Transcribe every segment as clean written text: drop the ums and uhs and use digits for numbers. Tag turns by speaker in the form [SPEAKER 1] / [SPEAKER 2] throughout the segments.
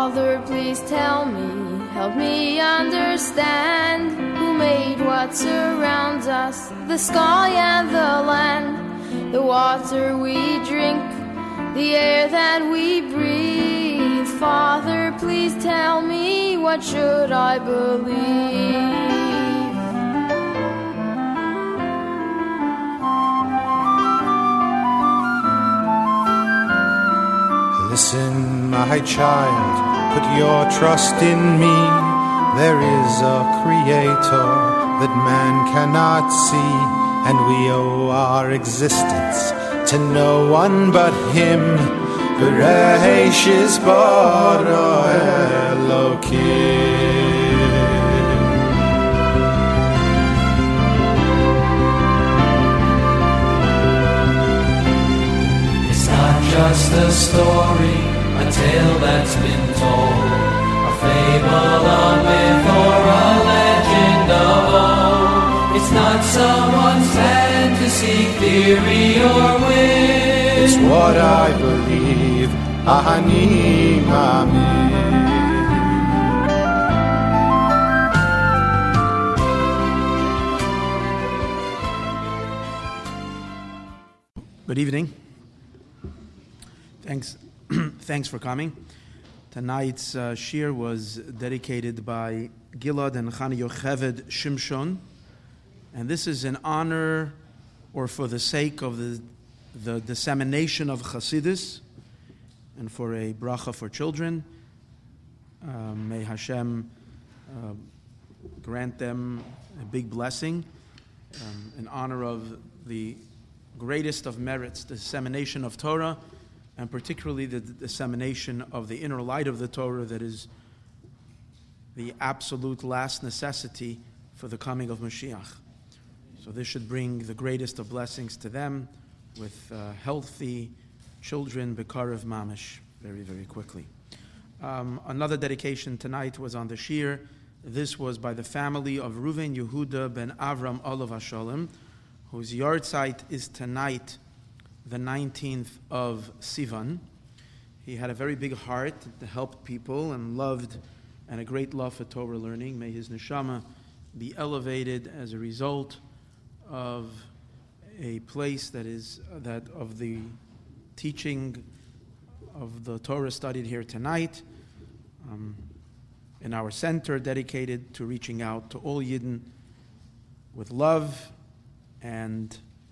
[SPEAKER 1] Father, please tell me, help me understand who made what surrounds us, the sky and the land, the water we drink, the air that we breathe. Father, please tell me, what should I believe?
[SPEAKER 2] Listen, my child, put your trust in me. There is a creator that man cannot see, and we owe our existence to no one but him. Bereshis bara Elokim.
[SPEAKER 3] It's not just a story, a tale that's been told, a fable, a myth, or a legend of old. It's not someone's fantasy, theory, or whim.
[SPEAKER 2] It's what I believe, Ani Ma'amin.
[SPEAKER 4] Good evening. Thanks for coming. Tonight's shir was dedicated by Gilad and Chani Yocheved Shimshon, and this is in honor or for the sake of the dissemination of Chassidus and for a bracha for children. May Hashem grant them a big blessing in honor of the greatest of merits, the dissemination of Torah, and particularly the dissemination of the inner light of the Torah that is the absolute last necessity for the coming of Mashiach. So this should bring the greatest of blessings to them with healthy children, Bekarev Mamish, very, very quickly. Another dedication tonight was on the shir. This was by the family of Reuven Yehuda ben Avram Olav Hashalom, whose yard site is tonight, the 19th of Sivan. He had a very big heart to help people and a great love for Torah learning. May his neshama be elevated as a result of a place that of the teaching of the Torah studied here tonight, in our center dedicated to reaching out to all Yidden with love and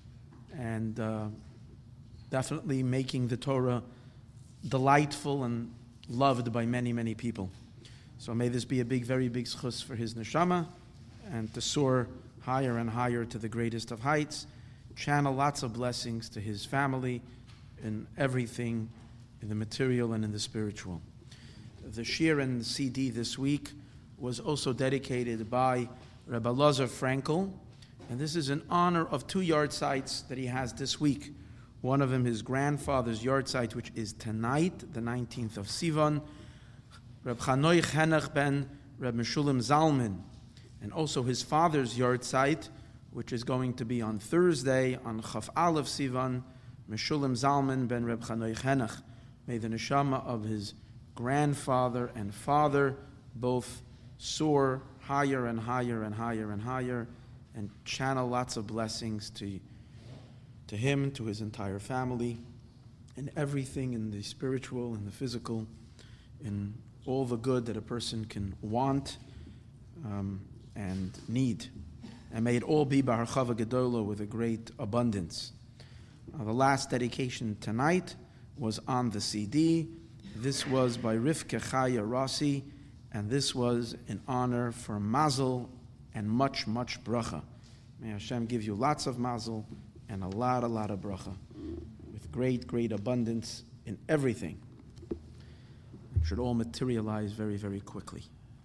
[SPEAKER 4] definitely making the Torah delightful and loved by many, many people. So may this be a very big schus for his neshama, and to soar higher and higher to the greatest of heights, channel lots of blessings to his family in everything, in the material and in the spiritual. The shir and the CD this week was also dedicated by Rabbi Lazar Frankel, and this is in honor of 2 yard sites that he has this week. One of them, his grandfather's yard site, which is tonight, the 19th of Sivan, Reb Chanoi Chenach ben Reb Meshulam Zalman, and also his father's yard site, which is going to be on Thursday, on Chaf Aleph Sivan, Meshulam Zalman ben Reb Chanoi Chenach. May the neshama of his grandfather and father both soar higher and higher and higher and higher, and channel lots of blessings to him, to his entire family, and everything in the spiritual and the physical, in all the good that a person can want and need. And may it all be B'harchava Gedola with a great abundance. The last dedication tonight was on the CD. This was by Rivka Chaya Rossi, and this was in honor for Mazel and much, much bracha. May Hashem give you lots of Mazel and a lot of bracha, with great, great abundance in everything. It should all materialize very, very quickly.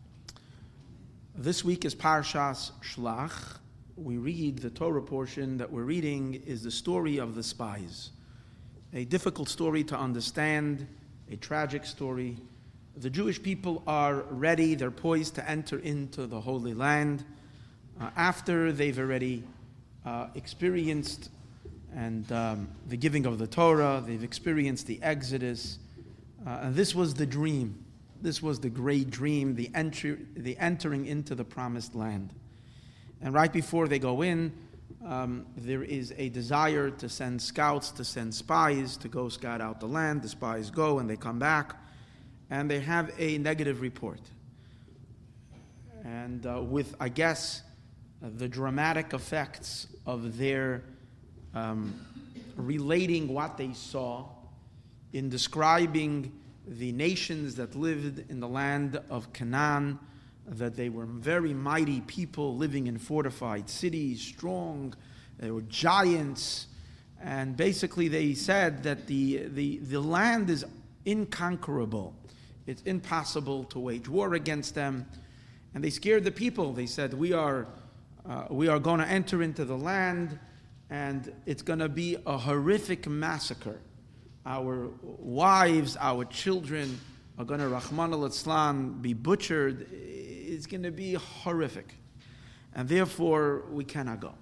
[SPEAKER 4] This week is Parshas Shlach. We read the Torah portion that we're reading is the story of the spies. A difficult story to understand, a tragic story. The Jewish people are ready, they're poised to enter into the Holy Land after they've already experienced the giving of the Torah, they've experienced the Exodus, and this was the dream. This was the great dream, the entering into the promised land. And right before they go in, there is a desire to send scouts, to send spies, to go scout out the land. The spies go and they come back, and they have a negative report. And with, I guess, the dramatic effects of their relating what they saw in describing the nations that lived in the land of Canaan, that they were very mighty people living in fortified cities, strong, they were giants, and basically they said that the land is inconquerable. It's impossible to wage war against them. And they scared the people. They said, we are going to enter into the land, and it's going to be a horrific massacre. Our wives, our children are going to, Rahman al-Islam, be butchered. It's going to be horrific. And therefore, we cannot go.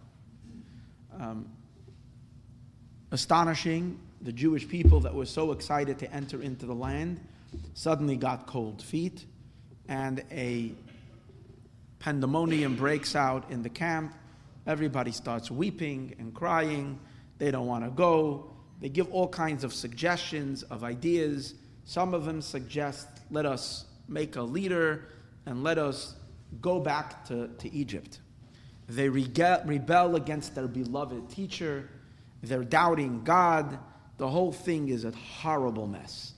[SPEAKER 4] Astonishing, the Jewish people that were so excited to enter into the land suddenly got cold feet, and a pandemonium breaks out in the camp. Everybody starts weeping and crying. They don't want to go. They give all kinds of suggestions, of ideas. Some of them suggest, let us make a leader and let us go back to Egypt. They rebel against their beloved teacher. They're doubting God. The whole thing is a horrible mess.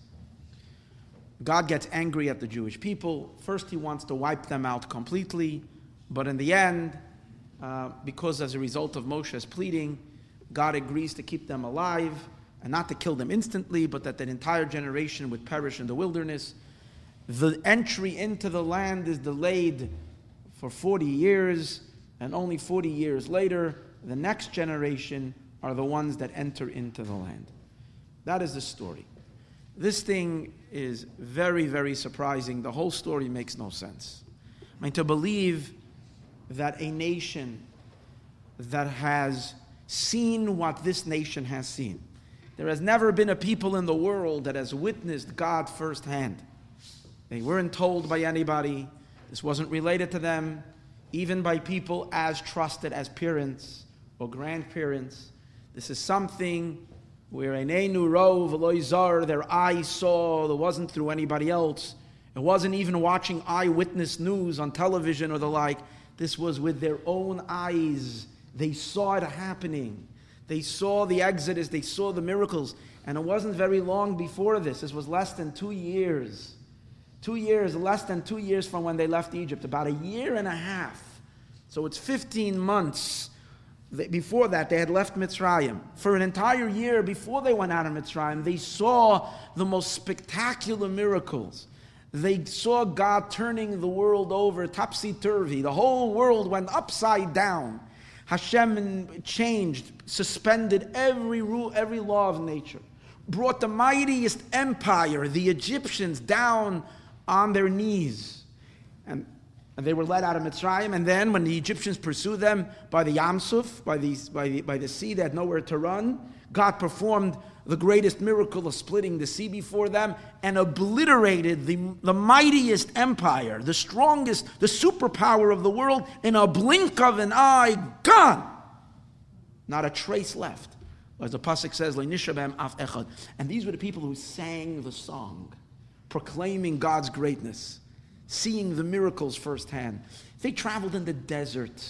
[SPEAKER 4] God gets angry at the Jewish people. First, he wants to wipe them out completely. But in the end, because as a result of Moshe's pleading, God agrees to keep them alive and not to kill them instantly, but that entire generation would perish in the wilderness. The entry into the land is delayed for 40 years, and only 40 years later, the next generation are the ones that enter into the land. That is the story. This thing is very, very surprising. The whole story makes no sense. I mean, to believe that a nation that has seen what this nation has seen, there has never been a people in the world that has witnessed God firsthand. They weren't told by anybody. This wasn't related to them, even by people as trusted as parents or grandparents. This is something where Einenu Rov Eloi Zar, their eyes saw, it wasn't through anybody else. It wasn't even watching eyewitness news on television or the like. This was with their own eyes. They saw it happening. They saw the Exodus. They saw the miracles. And it wasn't very long before this. This was less than 2 years. 2 years, less than 2 years from when they left Egypt. About a year and a half. So it's 15 months. Before that, they had left Mitzrayim. For an entire year before they went out of Mitzrayim, they saw the most spectacular miracles. They saw God turning the world over topsy-turvy. The whole world went upside down. Hashem changed, suspended every rule, every law of nature. Brought the mightiest empire, the Egyptians, down on their knees. And they were led out of Mitzrayim. And then when the Egyptians pursued them by the Yam Suf, by the sea, they had nowhere to run. God performed the greatest miracle of splitting the sea before them and obliterated the mightiest empire, the strongest, the superpower of the world in a blink of an eye, gone. Not a trace left. As the Pasuk says, Le'nishabem af echad. And these were the people who sang the song, proclaiming God's greatness, seeing the miracles firsthand. They traveled in the desert.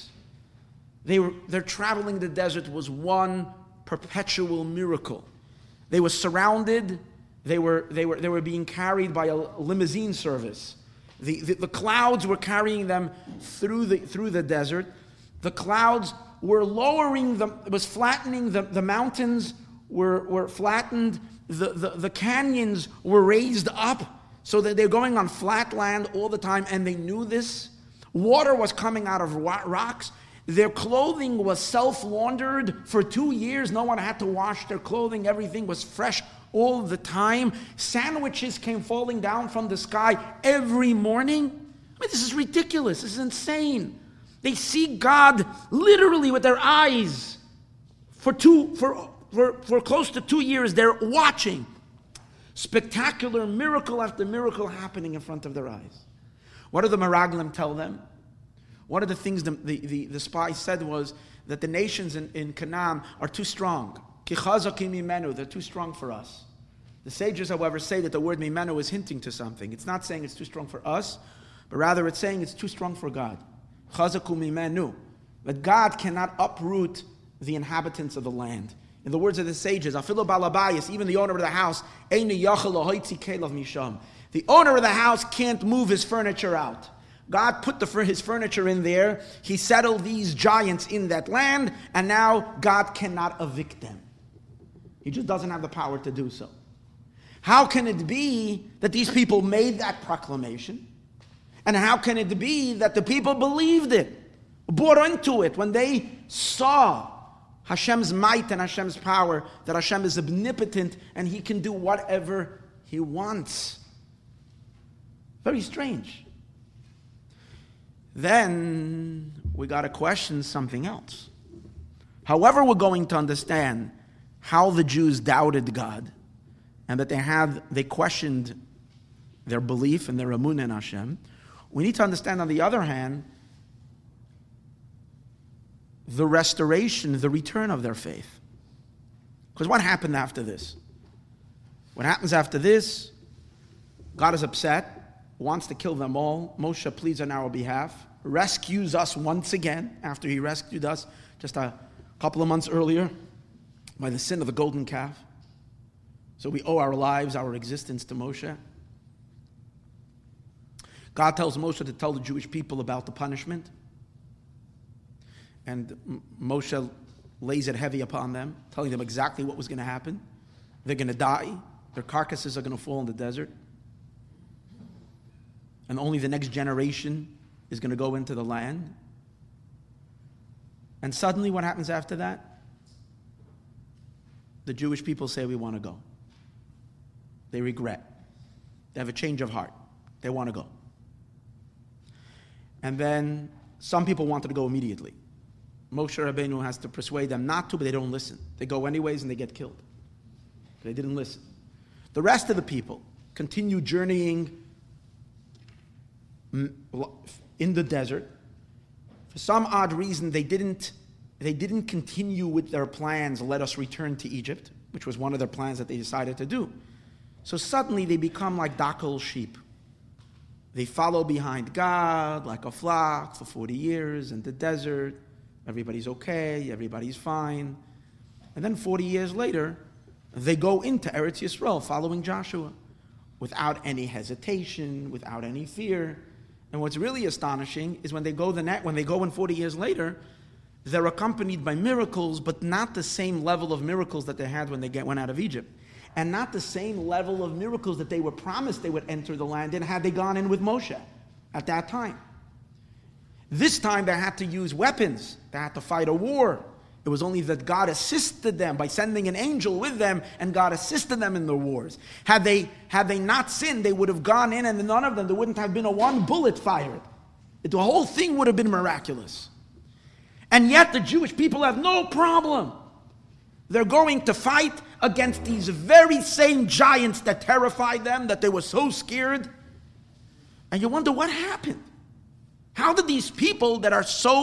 [SPEAKER 4] Their traveling in the desert was one perpetual miracle. They were surrounded. They were being carried by a limousine service. The clouds were carrying them through the desert. The clouds were lowering them. It was flattening the mountains were flattened. The canyons were raised up so that they're going on flat land all the time, and they knew this. Water was coming out of rocks. Their clothing was self-laundered for 2 years. No one had to wash their clothing. Everything was fresh all the time. Sandwiches came falling down from the sky every morning. I mean, this is ridiculous. This is insane. They see God literally with their eyes. For close to 2 years, they're watching. Spectacular miracle after miracle happening in front of their eyes. What do the Meraglim tell them? One of the things the spy said was that the nations in Canaan are too strong. Ki chazakim mimenu, they're too strong for us. The sages, however, say that the word mimenu is hinting to something. It's not saying it's too strong for us, but rather it's saying it's too strong for God. Chazakum mimenu. But God cannot uproot the inhabitants of the land. In the words of the sages, afilu balabayis, even the owner of the house, eini yachal lohoitzi kelav misham. The owner of the house can't move his furniture out. God put his furniture in there. He settled these giants in that land, and now God cannot evict them. He just doesn't have the power to do so. How can it be that these people made that proclamation? And how can it be that the people believed it, bought into it, when they saw Hashem's might and Hashem's power, that Hashem is omnipotent and He can do whatever He wants? Very strange. Then we got to question something else. However, we're going to understand how the Jews doubted God and that they questioned their belief and their emunah in Hashem. We need to understand, on the other hand, the restoration, the return of their faith. Because what happened after this? What happens after this? God is upset, wants to kill them all. Moshe pleads on our behalf, rescues us once again, after he rescued us just a couple of months earlier by the sin of the golden calf. So we owe our lives, our existence to Moshe. God tells Moshe to tell the Jewish people about the punishment. And Moshe lays it heavy upon them, telling them exactly what was going to happen. They're going to die. Their carcasses are going to fall in the desert. And only the next generation is going to go into the land. And suddenly what happens after that? The Jewish people say, we want to go. They regret. They have a change of heart. They want to go. And then some people wanted to go immediately. Moshe Rabbeinu has to persuade them not to, but they don't listen. They go anyways and they get killed. They didn't listen. The rest of the people continue journeying in the desert. For some odd reason, they didn't continue with their plans, let us return to Egypt, which was one of their plans that they decided to do. So suddenly they become like docile sheep. They follow behind God like a flock for 40 years in the desert. Everybody's okay, everybody's fine. And then 40 years later, they go into Eretz Yisrael following Joshua without any hesitation, without any fear. And what's really astonishing is when they go in 40 years later, they're accompanied by miracles, but not the same level of miracles that they had when they went out of Egypt. And not the same level of miracles that they were promised they would enter the land in had they gone in with Moshe at that time. This time they had to use weapons. They had to fight a war. It was only that God assisted them by sending an angel with them, and God assisted them in their wars. Had they not sinned, they would have gone in, and none of them, there wouldn't have been a one bullet fired. The whole thing would have been miraculous. And yet the Jewish people have no problem. They're going to fight against these very same giants that terrified them, that they were so scared. And you wonder what happened. How did these people that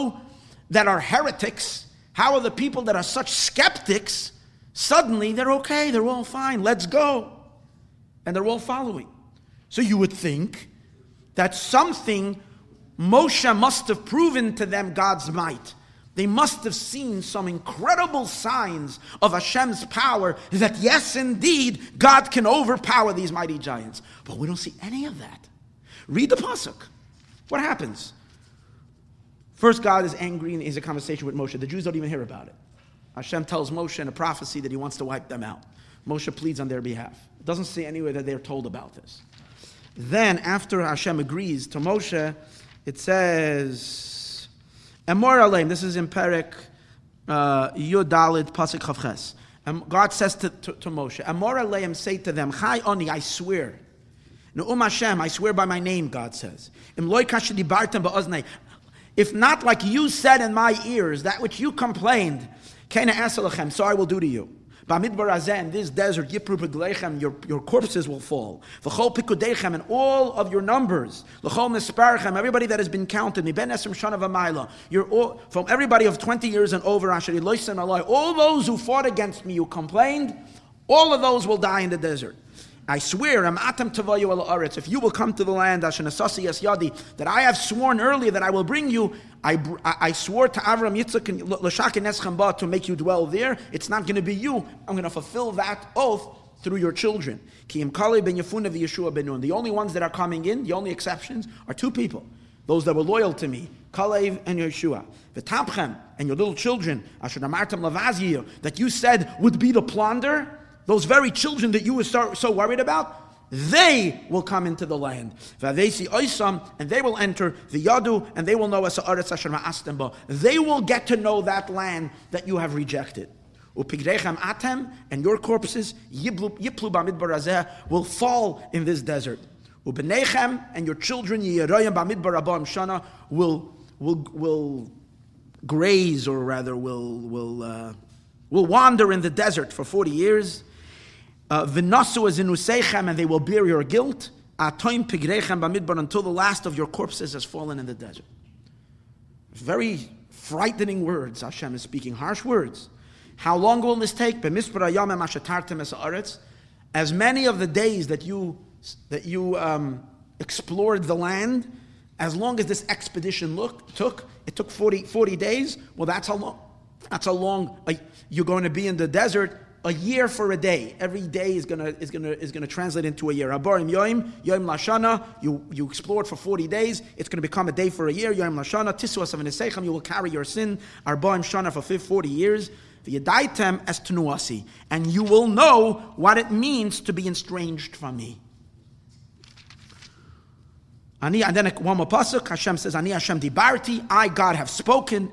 [SPEAKER 4] are heretics, how are the people that are such skeptics, suddenly they're okay, they're all fine, let's go. And they're all following. So you would think that something, Moshe must have proven to them God's might. They must have seen some incredible signs of Hashem's power that yes, indeed, God can overpower these mighty giants. But we don't see any of that. Read the pasuk. What happens? First, God is angry and is a conversation with Moshe. The Jews don't even hear about it. Hashem tells Moshe in a prophecy that he wants to wipe them out. Moshe pleads on their behalf. It doesn't say anywhere that they're told about this. Then, after Hashem agrees to Moshe, it says, Emor aleim, this is in Perek Yud Daled Pasuk Chavches. God says to Moshe, Emor aleim, say to them, Chai oni, I swear. Ne'um Hashem, I swear by my name, God says. Im loy kasher dibartem ba'oznei. If not like you said in my ears, that which you complained, Kena Esalachem, so I will do to you. Bamidbar Hazeh, in this desert, Yipru B'gleichem, your corpses will fall. V'chol Pikudeichem, and all of your numbers. L'chol Nesparchem, everybody that has been counted. Miben Esrim Shana V'mayla, you're all, from everybody of 20 years and over, Asher Eloisen Aloi, all those who fought against me, who complained, all of those will die in the desert. I swear, if you will come to the land that I have sworn earlier that I will bring you, I swore to Avram, Yitzchak, and L'shak and Eschamba to make you dwell there. It's not going to be you. I'm going to fulfill that oath through your children. The only ones that are coming in, the only exceptions, are two people. Those that were loyal to me, Kalev and Yeshua. V'tabchem, and your little children, Asher Namartam Lavaziyah, that you said would be the plunder. Those very children that you were so worried about, they will come into the land. And they will enter the Yadu, and they will know as they will get to know that land that you have rejected. And your corpses, will fall in this desert. And your children, will graze, or rather will wander in the desert for 40 years. V'nasu azinusechem, and they will bear your guilt. Atoim pigrechem bamidbar, until the last of your corpses has fallen in the desert. Very frightening words. Hashem is speaking harsh words. How long will this take? B'mispar hayamim ashetartem es haaretz. As many of the days that you explored the land, as long as this expedition took 40 days. Well, that's how long you're going to be in the desert. A year for a day. Every day is gonna translate into a year. Abarim Yoim Lashana. You explored for 40 days. It's going to become a day for a year. Yoim Lashana. Tisuas of Nesechem. You will carry your sin. Arbaim Shana for 40 years. V'yadaitem es tenuasi, and you will know what it means to be estranged from me. And then one more pasuk, Hashem says, Ani Hashem dibarti, I, God, have spoken.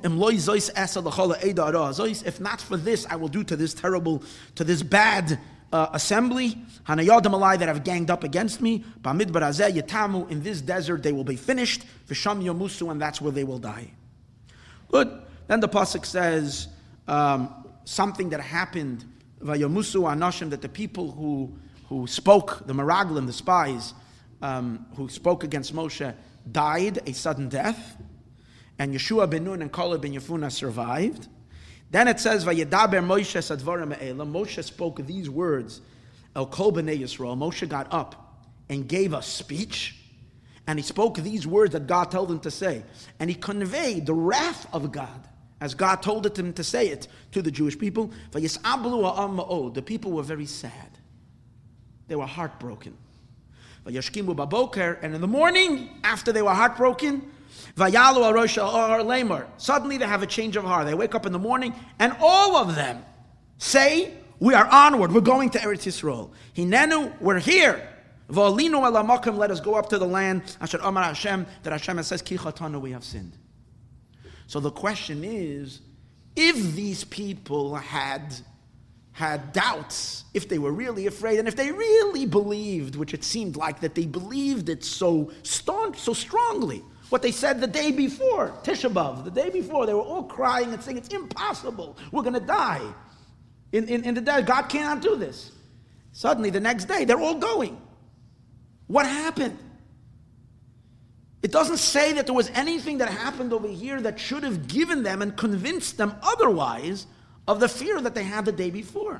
[SPEAKER 4] If not for this, I will do to this bad assembly, Hanayadim alai, that have ganged up against me. Bamidbar hazeh yitamu, in this desert they will be finished. V'sham yomusu, and that's where they will die. Good. Then the pasuk says something that happened. Vayomusu anashim, that the people who spoke, the meraglim, the spies, who spoke against Moshe, died a sudden death, and Yeshua ben Nun and Kaleb ben Yefuna survived. Then it says, "Vayedaber Moshe sadvarim me'elam." Moshe spoke these words, El Kol b'nei Yisrael. Moshe got up and gave a speech, and he spoke these words that God told him to say, and he conveyed the wrath of God as God told him to say it to the Jewish people. Vayisablu ha'am ma'od. The people were very sad; they were heartbroken. Vayashkimu baboker, and in the morning, after they were heartbroken, vayalu arosh or lemor. Suddenly they have a change of heart. They wake up in the morning, and all of them say, "We are onward. We're going to Eretz Yisrael. Hinenu, we're here. V'alinu elamakim, let us go up to the land. Asher Amar Hashem, that Hashem says, Ki chatanu, we have sinned." So the question is, if these people had doubts, if they were really afraid, and if they really believed, which it seemed like that they believed it so strongly, what they said the day before, Tisha B'Av, the day before, they were all crying and saying, it's impossible, we're going to die in the desert, God cannot do this. Suddenly, the next day, they're all going. What happened? It doesn't say that there was anything that happened over here that should have given them and convinced them otherwise of the fear that they had the day before.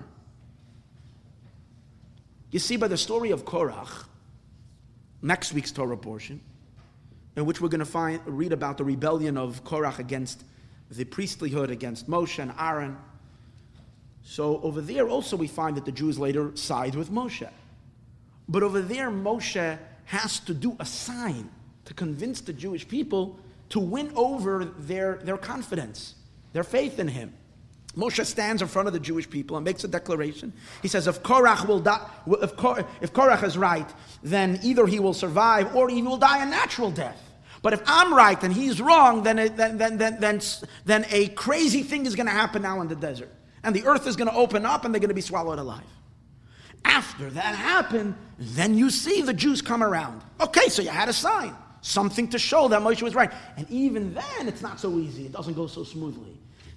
[SPEAKER 4] You see, by the story of Korach, next week's Torah portion, in which we're going to read about the rebellion of Korach against the priestlyhood, against Moshe and Aaron. So over there also we find that the Jews later side with Moshe. But over there, Moshe has to do a sign to convince the Jewish people to win over their confidence, their faith in him. Moshe stands in front of the Jewish people and makes a declaration. He says, if Korach will die, if Korach is right, then either he will survive or he will die a natural death. But if I'm right and he's wrong, then a crazy thing is going to happen now in the desert, and the earth is going to open up and they're going to be swallowed alive. After that happened, then you see the Jews come around. Okay, so you had a sign, something to show that Moshe was right. And even then, it's not so easy. It doesn't go so smoothly.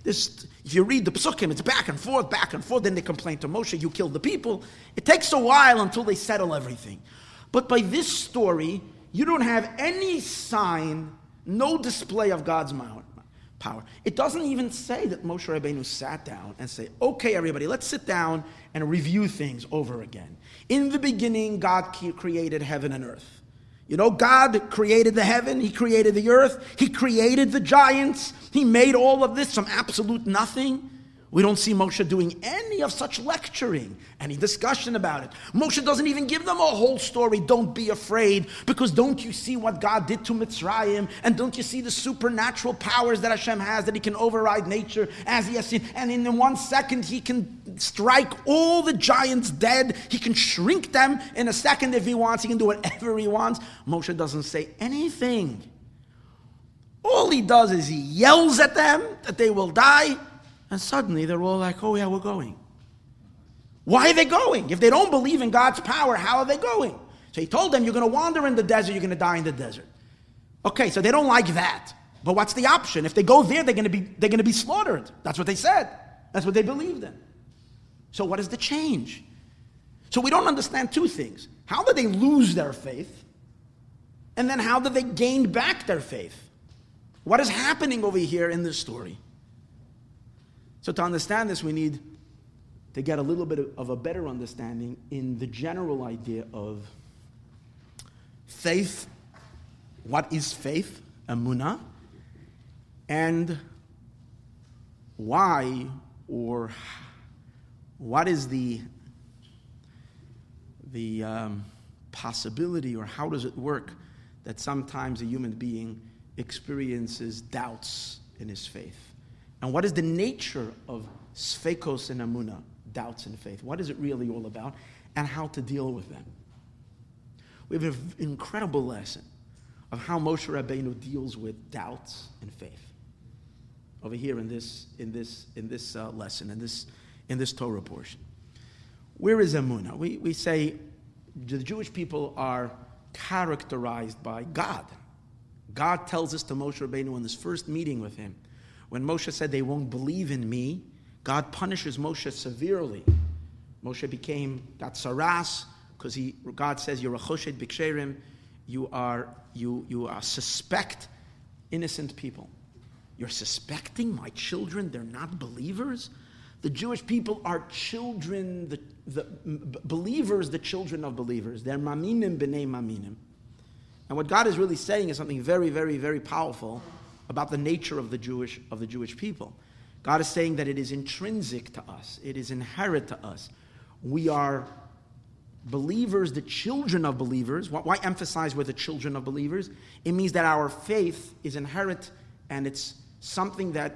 [SPEAKER 4] If you read the Psukim, it's back and forth, then they complain to Moshe, you killed the people. It takes a while until they settle everything. But by this story, you don't have any sign, no display of God's power. It doesn't even say that Moshe Rabbeinu sat down and say, okay, everybody, let's sit down and review things over again. In the beginning, God created heaven and earth. You know, God created the heaven, He created the earth, He created the giants, He made all of this from absolute nothing. We don't see Moshe doing any of such lecturing, any discussion about it. Moshe doesn't even give them a whole story. Don't be afraid, because don't you see what God did to Mitzrayim? And don't you see the supernatural powers that Hashem has, that He can override nature as He has seen? And in 1 second, He can strike all the giants dead. He can shrink them in a second if He wants. He can do whatever He wants. Moshe doesn't say anything. All he does is he yells at them that they will die. And suddenly they're all like, oh yeah, we're going. Why are they going? If they don't believe in God's power, how are they going? So He told them, you're going to wander in the desert, you're going to die in the desert. Okay, so they don't like that. But what's the option? If they go there, they're going to be slaughtered. That's what they said. That's what they believed in. So what is the change? So we don't understand two things. How did they lose their faith? And then how did they gain back their faith? What is happening over here in this story? So to understand this, we need to get a little bit of a better understanding in the general idea of faith. What is faith? Emunah. And why, or what is the possibility, or how does it work that sometimes a human being experiences doubts in his faith? And what is the nature of sfekos and emunah, doubts in faith? What is it really all about, and how to deal with them? We have an incredible lesson of how Moshe Rabbeinu deals with doubts in faith over here in this lesson, in this Torah portion. Where is emunah? We say the Jewish people are characterized by God. God tells us to Moshe Rabbeinu in this first meeting with Him. When Moshe said they won't believe in me, God punishes Moshe severely. Moshe got saras, because God says you're a choshed b'ksherim, you are suspect innocent people. You're suspecting my children, they're not believers? The Jewish people are children, the believers, the children of believers. They're maminim b'nei maminim. And what God is really saying is something very, very, very powerful about the nature of the Jewish people. God is saying that it is intrinsic to us. It is inherent to us. We are believers, the children of believers. Why emphasize we're the children of believers? It means that our faith is inherent, and it's something that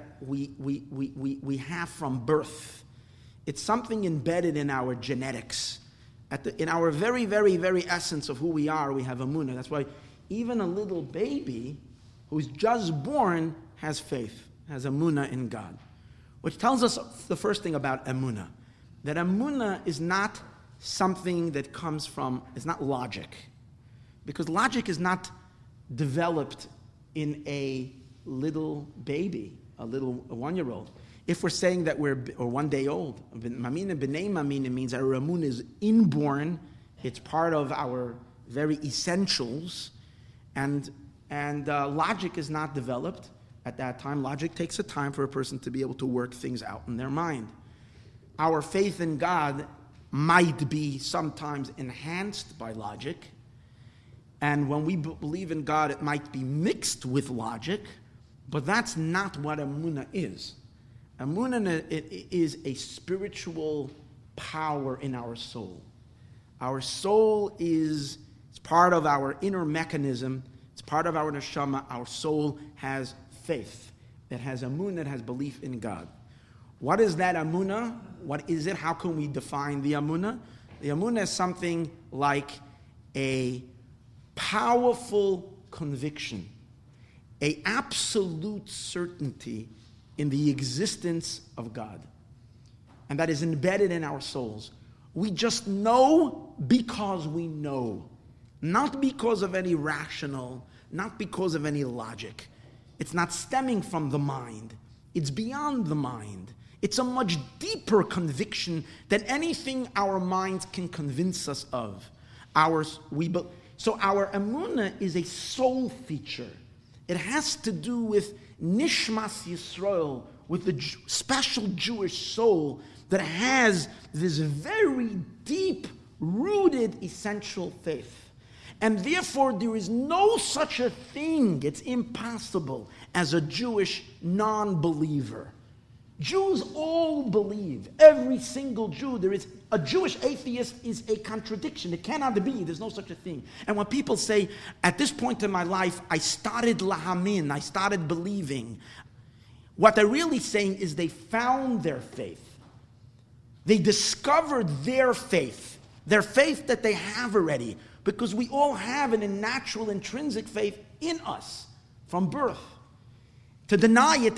[SPEAKER 4] we have from birth. It's something embedded in our genetics. In our very, very, very essence of who we are, we have emunah. That's why even a little baby who's just born has faith, has emunah in God. Which tells us the first thing about emunah, that emunah is not something that comes from, it's not logic. Because logic is not developed in a little baby, a 1-year-old. If we're saying that we're 1 day old, mamina b'nei mamina means our emunah is inborn, it's part of our very essentials, and logic is not developed at that time. Logic takes a time for a person to be able to work things out in their mind. Our faith in God might be sometimes enhanced by logic, and when we believe in God, it might be mixed with logic, but that's not what emunah is. Emunah is a spiritual power in our soul. Our soul is part of our inner mechanism. It's part of our neshama. Our soul has faith. It has emunah. It has belief in God. What is that emunah? What is it? How can we define the emunah? The emunah is something like a powerful conviction, an absolute certainty in the existence of God. And that is embedded in our souls. We just know because we know. Not because of any rational, not because of any logic. It's not stemming from the mind. It's beyond the mind. It's a much deeper conviction than anything our minds can convince us of. So our emunah is a soul feature. It has to do with Nishmas Yisrael, with the special Jewish soul that has this very deep-rooted essential faith. And therefore, there is no such a thing, it's impossible, as a Jewish non-believer. Jews all believe, every single Jew. There is a Jewish atheist is a contradiction. It cannot be. There's no such a thing. And when people say, at this point in my life, I started lahamin, I started believing, what they're really saying is they found their faith. They discovered their faith that they have already, because we all have a natural intrinsic faith in us from birth. To deny it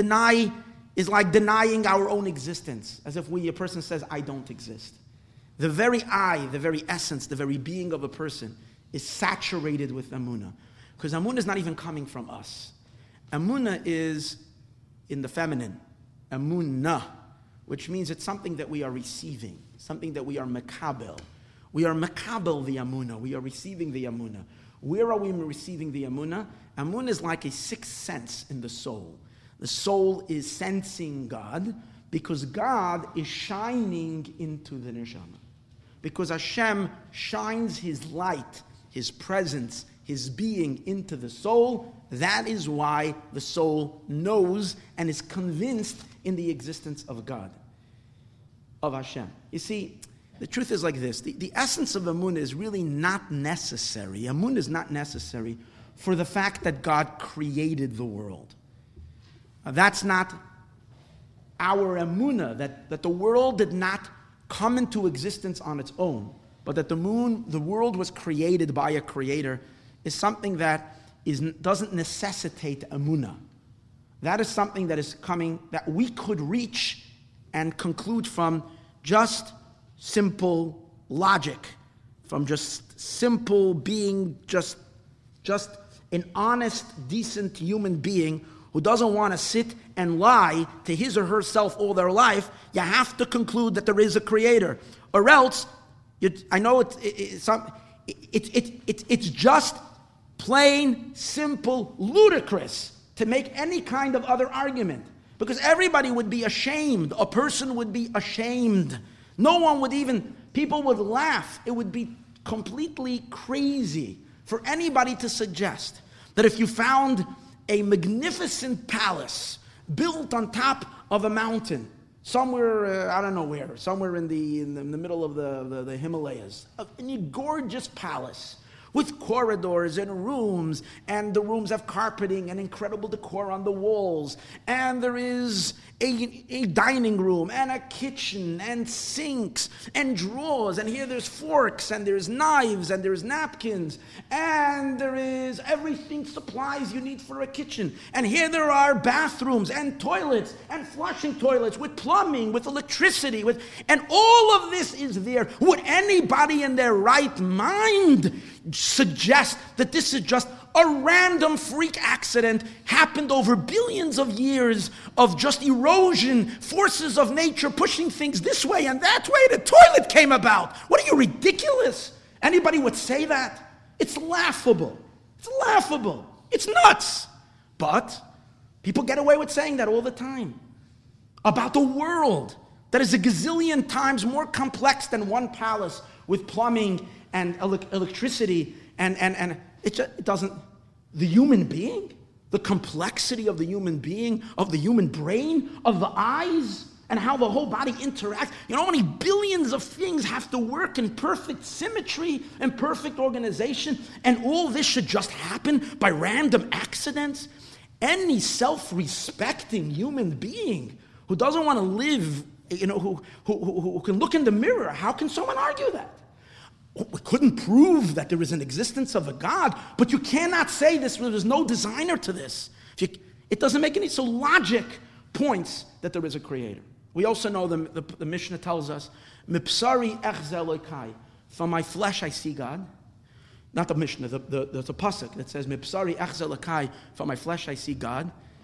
[SPEAKER 4] is like denying our own existence, as if a person says, I don't exist. The very I, the very essence, the very being of a person is saturated with emunah. Because emunah is not even coming from us. Emunah is in the feminine, emunah, which means it's something that we are receiving, something that we are mekabel. We are mekabel the emunah, we are receiving the emunah. Where are we receiving the emunah? Emunah is like a sixth sense in the soul. The soul is sensing God because God is shining into the neshama. Because Hashem shines His light, His presence, His being into the soul, that is why the soul knows and is convinced in the existence of God, of Hashem. You see, the truth is like this. The essence of emunah is really not necessary. Emunah is not necessary for the fact that God created the world. That's not our emunah, that the world did not come into existence on its own, but that the world was created by a creator, is something that doesn't necessitate emunah. That is something that is coming, that we could reach and conclude from just simple logic, from just simple being, just an honest, decent human being who doesn't want to sit and lie to his or herself all their life. You have to conclude that there is a creator, or else, I know it's just plain, simple, ludicrous to make any kind of other argument, because everybody would be ashamed. A person would be ashamed. No one would people would laugh. It would be completely crazy for anybody to suggest that if you found a magnificent palace built on top of a mountain, somewhere, I don't know where, somewhere in the middle of the Himalayas, a gorgeous palace with corridors and rooms, and the rooms have carpeting and incredible decor on the walls, and there is a dining room and a kitchen and sinks and drawers, and here there's forks and there's knives and there's napkins, and there is everything, supplies you need for a kitchen, and here there are bathrooms and toilets and flushing toilets with plumbing, with electricity, and all of this is there. Would anybody in their right mind suggest that this is just a random freak accident happened over billions of years of just erosion, forces of nature pushing things this way and that way? The toilet came about. What are you, ridiculous? Anybody would say that? It's laughable. It's laughable. It's nuts. But people get away with saying that all the time about the world that is a gazillion times more complex than one palace with plumbing and electricity and it doesn't, the human being, the complexity of the human being, of the human brain, of the eyes, and how the whole body interacts. You know how many billions of things have to work in perfect symmetry and perfect organization, and all this should just happen by random accidents? Any self-respecting human being who doesn't want to live, who can look in the mirror, how can someone argue that? We couldn't prove that there is an existence of a God, but you cannot say this. There's no designer to this. It doesn't make any. So logic points that there is a creator. We also know the Mishnah tells us, "Mipsari echze Elokai," from my flesh I see God. Not the Mishnah, the pasuk that says, "Mipsari echze Elokai," from my flesh I see God,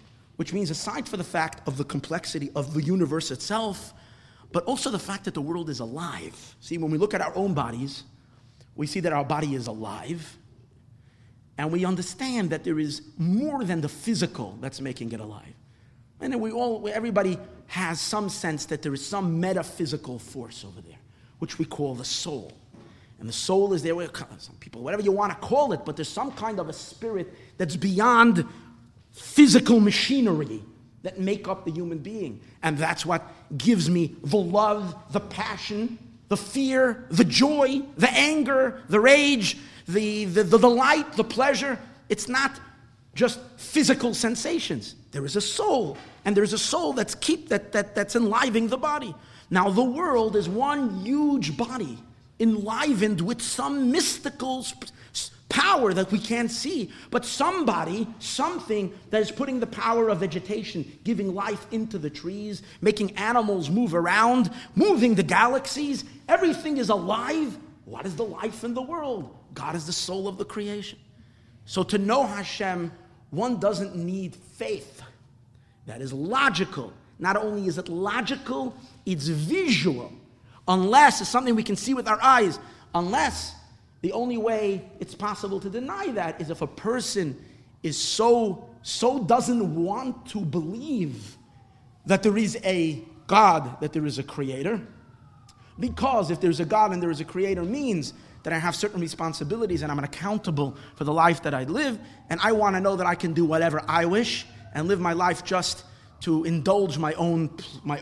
[SPEAKER 4] which means aside from the fact of the complexity of the universe itself, but also the fact that the world is alive. See, when we look at our own bodies, we see that our body is alive, and we understand that there is more than the physical that's making it alive. And then everybody has some sense that there is some metaphysical force over there, which we call the soul. And the soul is there, some people, whatever you want to call it, but there's some kind of a spirit that's beyond physical machinery that make up the human being. And that's what gives me the love, the passion, the fear, the joy, the anger, the rage, the delight, the pleasure. It's not just physical sensations. There is a soul, and there's a soul that's enlivening the body. Now the world is one huge body, enlivened with some mystical power that we can't see, but somebody, something that is putting the power of vegetation, giving life into the trees, making animals move around, moving the galaxies. Everything is alive. What is the life in the world? God is the soul of the creation. So to know Hashem, one doesn't need faith. That is logical. Not only is it logical, it's visual. Unless it's something we can see with our eyes. Unless the only way it's possible to deny that is if a person is so doesn't want to believe that there is a God, that there is a creator. Because if there's a God and there is a creator means that I have certain responsibilities and I'm accountable for the life that I live, and I want to know that I can do whatever I wish and live my life just to indulge my own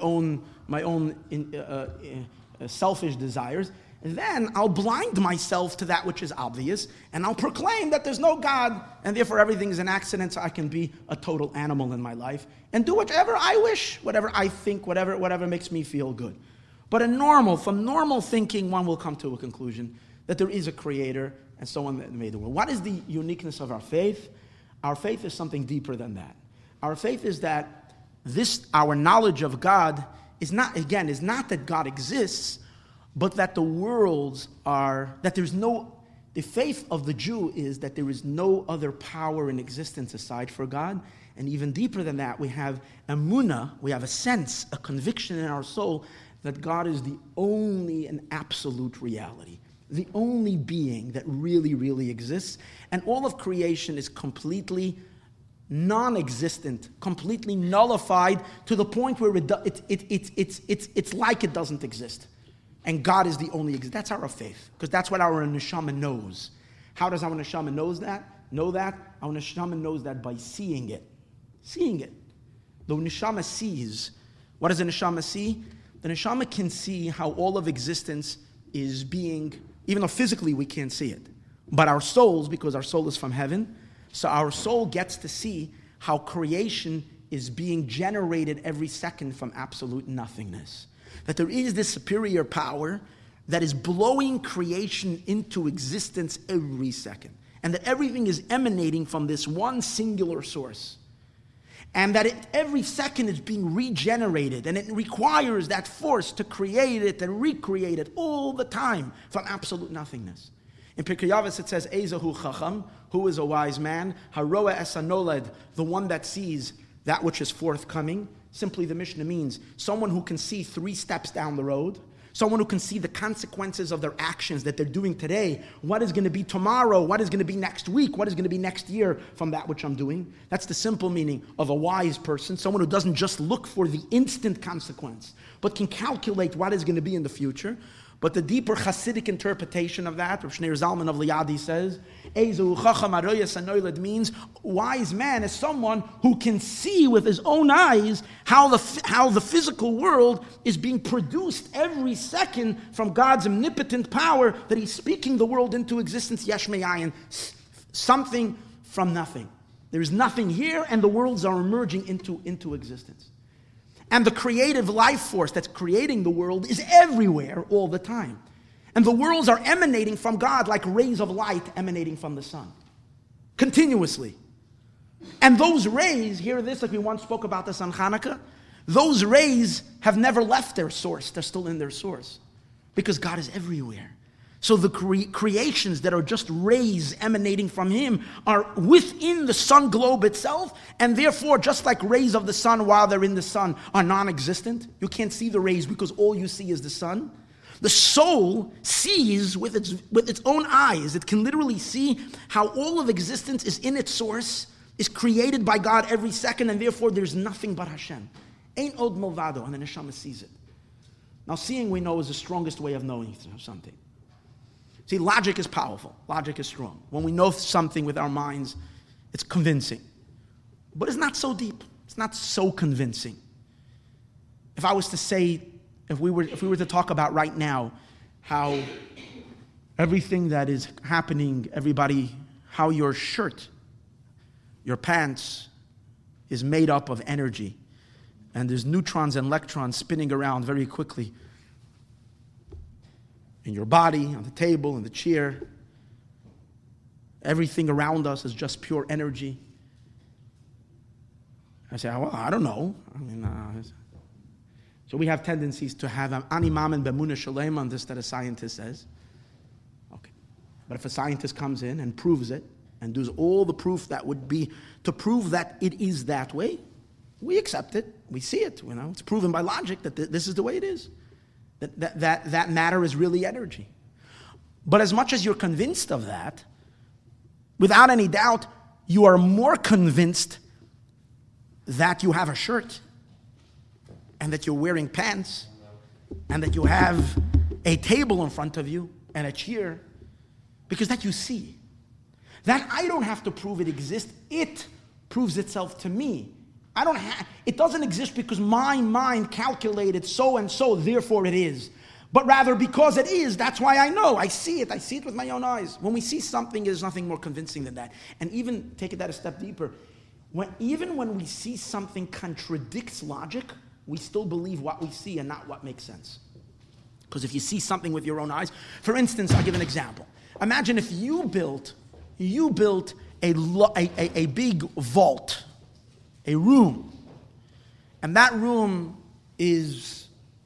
[SPEAKER 4] selfish desires, then I'll blind myself to that which is obvious, and I'll proclaim that there's no God, and therefore everything is an accident, so I can be a total animal in my life, and do whatever I wish, whatever I think, whatever makes me feel good. But from normal thinking, one will come to a conclusion that there is a creator, and someone that made the world. What is the uniqueness of our faith? Our faith is something deeper than that. Our faith is that our knowledge of God is not that God exists, but that the faith of the Jew is that there is no other power in existence aside for God. And even deeper than that, we have emunah, we have a sense, a conviction in our soul that God is the only and absolute reality, the only being that really, really exists. And all of creation is completely non-existent, completely nullified to the point where it's like it doesn't exist. And God is the only existence. That's our faith, because that's what our neshama knows. How does our neshama know that? Our neshama knows that by seeing it. Seeing it. The neshama sees. What does the neshama see? The neshama can see how all of existence is being, even though physically we can't see it. But our souls, because our soul is from heaven, so our soul gets to see how creation is being generated every second from absolute nothingness. That there is this superior power that is blowing creation into existence every second. And that everything is emanating from this one singular source. And that every second is being regenerated. And it requires that force to create it and recreate it all the time from absolute nothingness. In Pirkei Avos it says, Ezahu Chacham, who is a wise man? Haroa es hanoled, the one that sees that which is forthcoming. Simply the Mishnah means someone who can see 3 steps down the road, someone who can see the consequences of their actions that they're doing today, what is going to be tomorrow, what is going to be next week, what is going to be next year from that which I'm doing. That's the simple meaning of a wise person, someone who doesn't just look for the instant consequence, but can calculate what is going to be in the future. But the deeper Hasidic interpretation of that, Rav Shneur Zalman of Liadi says, Ezu Chacham Aroyas Anoiled means wise man is someone who can see with his own eyes how the physical world is being produced every second from God's omnipotent power that He's speaking the world into existence, Yesh Me'ayin, something from nothing. There is nothing here, and the worlds are emerging into existence. And the creative life force that's creating the world is everywhere all the time. And the worlds are emanating from God like rays of light emanating from the sun. Continuously. And those rays, hear this, like we once spoke about this on Hanukkah, those rays have never left their source. They're still in their source. Because God is everywhere. So the creations that are just rays emanating from him are within the sun globe itself, and therefore, just like rays of the sun while they're in the sun are non-existent, you can't see the rays because all you see is the sun. The soul sees with its own eyes. It can literally see how all of existence is in its source, is created by God every second, and therefore there's nothing but Hashem. Ain't od milvado, and the neshama sees it. Now, seeing, we know, is the strongest way of knowing something. See, logic is powerful. Logic is strong. When we know something with our minds, it's convincing. But it's not so deep. It's not so convincing. If I was to say, if we were to talk about right now how everything that is happening, everybody, how your shirt, your pants is made up of energy, and there's neutrons and electrons spinning around very quickly in your body, on the table, in the chair. Everything around us is just pure energy. I say, well, I don't know. So we have tendencies to have animam and bemuna shalem on this that a scientist says. Okay. But if a scientist comes in and proves it, and does all the proof that would be to prove that it is that way, we accept it. We see it. It's proven by logic that this is the way it is. That matter is really energy. But as much as you're convinced of that, without any doubt, you are more convinced that you have a shirt, and that you're wearing pants, and that you have a table in front of you, and a chair, because that you see. That I don't have to prove it exists, it proves itself to me. It doesn't exist because my mind calculated so and so, therefore it is. But rather because it is, that's why I know. I see it with my own eyes. When we see something, there's nothing more convincing than that. And even take it that a step deeper. Even when we see something contradicts logic, we still believe what we see and not what makes sense. Because if you see something with your own eyes, for instance, I'll give an example. Imagine if you built a big vault, a room, and that room is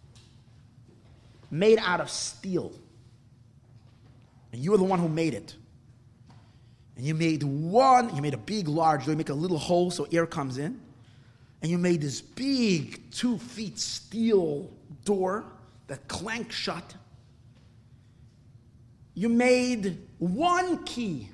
[SPEAKER 4] made out of steel, and you were the one who made it, and you made a big, large door, you make a little hole so air comes in, and you made this big 2 feet steel door that clanks shut. You made one key,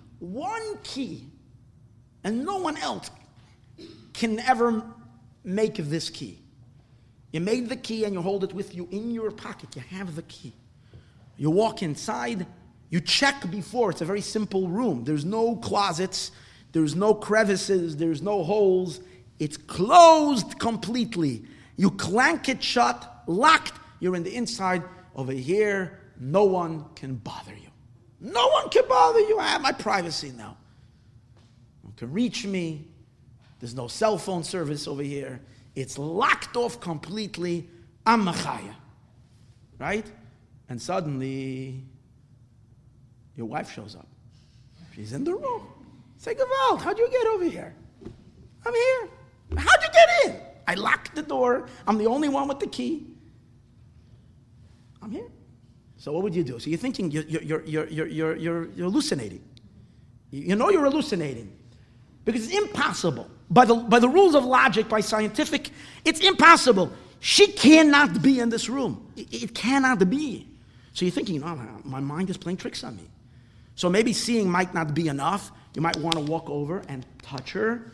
[SPEAKER 4] and no one else can ever make this key. You made the key and you hold it with you in your pocket. You have the key. You walk inside. You check before. It's a very simple room. There's no closets. There's no crevices. There's no holes. It's closed completely. You clank it shut, locked. You're in the inside. Over here, no one can bother you. No one can bother you. I have my privacy now. No one can reach me. There's no cell phone service over here. It's locked off completely. I'm Machaya. Right? And suddenly, your wife shows up. She's in the room. Say, Gewalt, how'd you get over here? I'm here. How'd you get in? I locked the door. I'm the only one with the key. I'm here. So what would you do? So you're thinking you're hallucinating. You know you're hallucinating. Because it's impossible. By the rules of logic, by scientific, it's impossible. She cannot be in this room. It cannot be. So you're thinking, my mind is playing tricks on me. So maybe seeing might not be enough. You might want to walk over and touch her,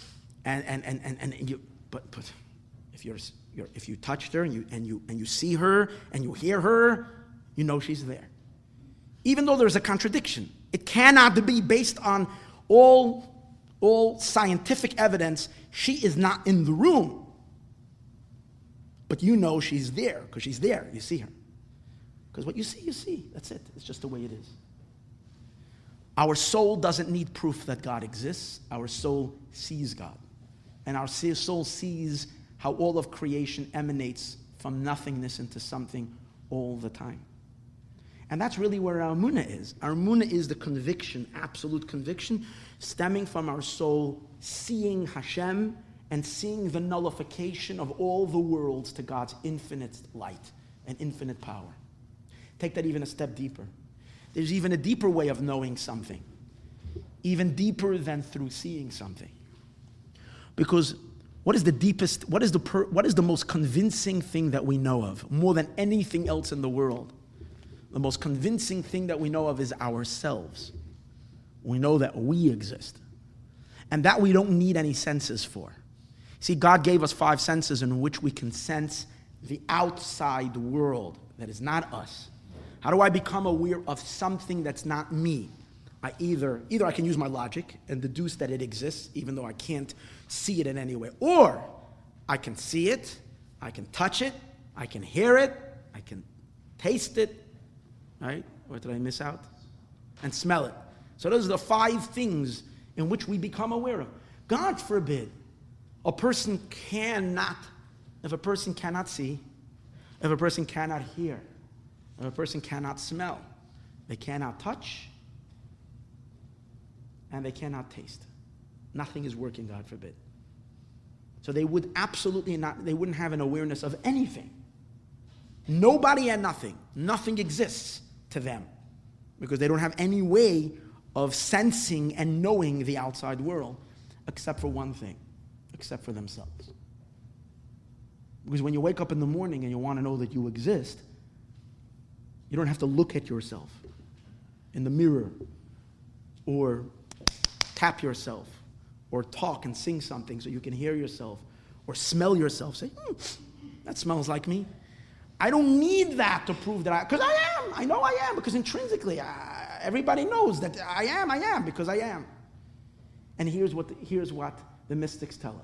[SPEAKER 4] but if you touched her and you see her and you hear her, you know she's there. Even though there's a contradiction, it cannot be based on all scientific evidence. She is not in the room, but you know she's there because she's there. You see her. Because what you see, you see. That's it. It's just the way it is. Our soul doesn't need proof that God exists. Our soul sees God. And our soul sees how all of creation emanates from nothingness into something all the time. And that's really where our emunah is. Our emunah is the conviction, absolute conviction, stemming from our soul seeing Hashem and seeing the nullification of all the worlds to God's infinite light and infinite power. Take that even a step deeper. There's even a deeper way of knowing something, even deeper than through seeing something. Because what is the most convincing thing that we know of, more than anything else in the world? The most convincing thing that we know of is ourselves. We know that we exist, and that we don't need any senses for. See, God gave us 5 senses in which we can sense the outside world that is not us. How do I become aware of something that's not me? Either I can use my logic and deduce that it exists, even though I can't see it in any way, or I can see it, I can touch it, I can hear it, I can taste it, right? Or did I miss out? And smell it. So those are the 5 things in which we become aware of. God forbid, if a person cannot see, if a person cannot hear, if a person cannot smell, they cannot touch, and they cannot taste. Nothing is working, God forbid. So they would absolutely not, they wouldn't have an awareness of anything. Nobody and nothing. Nothing exists to them because they don't have any way of sensing and knowing the outside world except for one thing, except for themselves. Because when you wake up in the morning and you want to know that you exist, you don't have to look at yourself in the mirror or tap yourself or talk and sing something so you can hear yourself or smell yourself. Say, that smells like me. I don't need that to prove that because I know I am, because intrinsically everybody knows that I am because I am. And here's what the mystics tell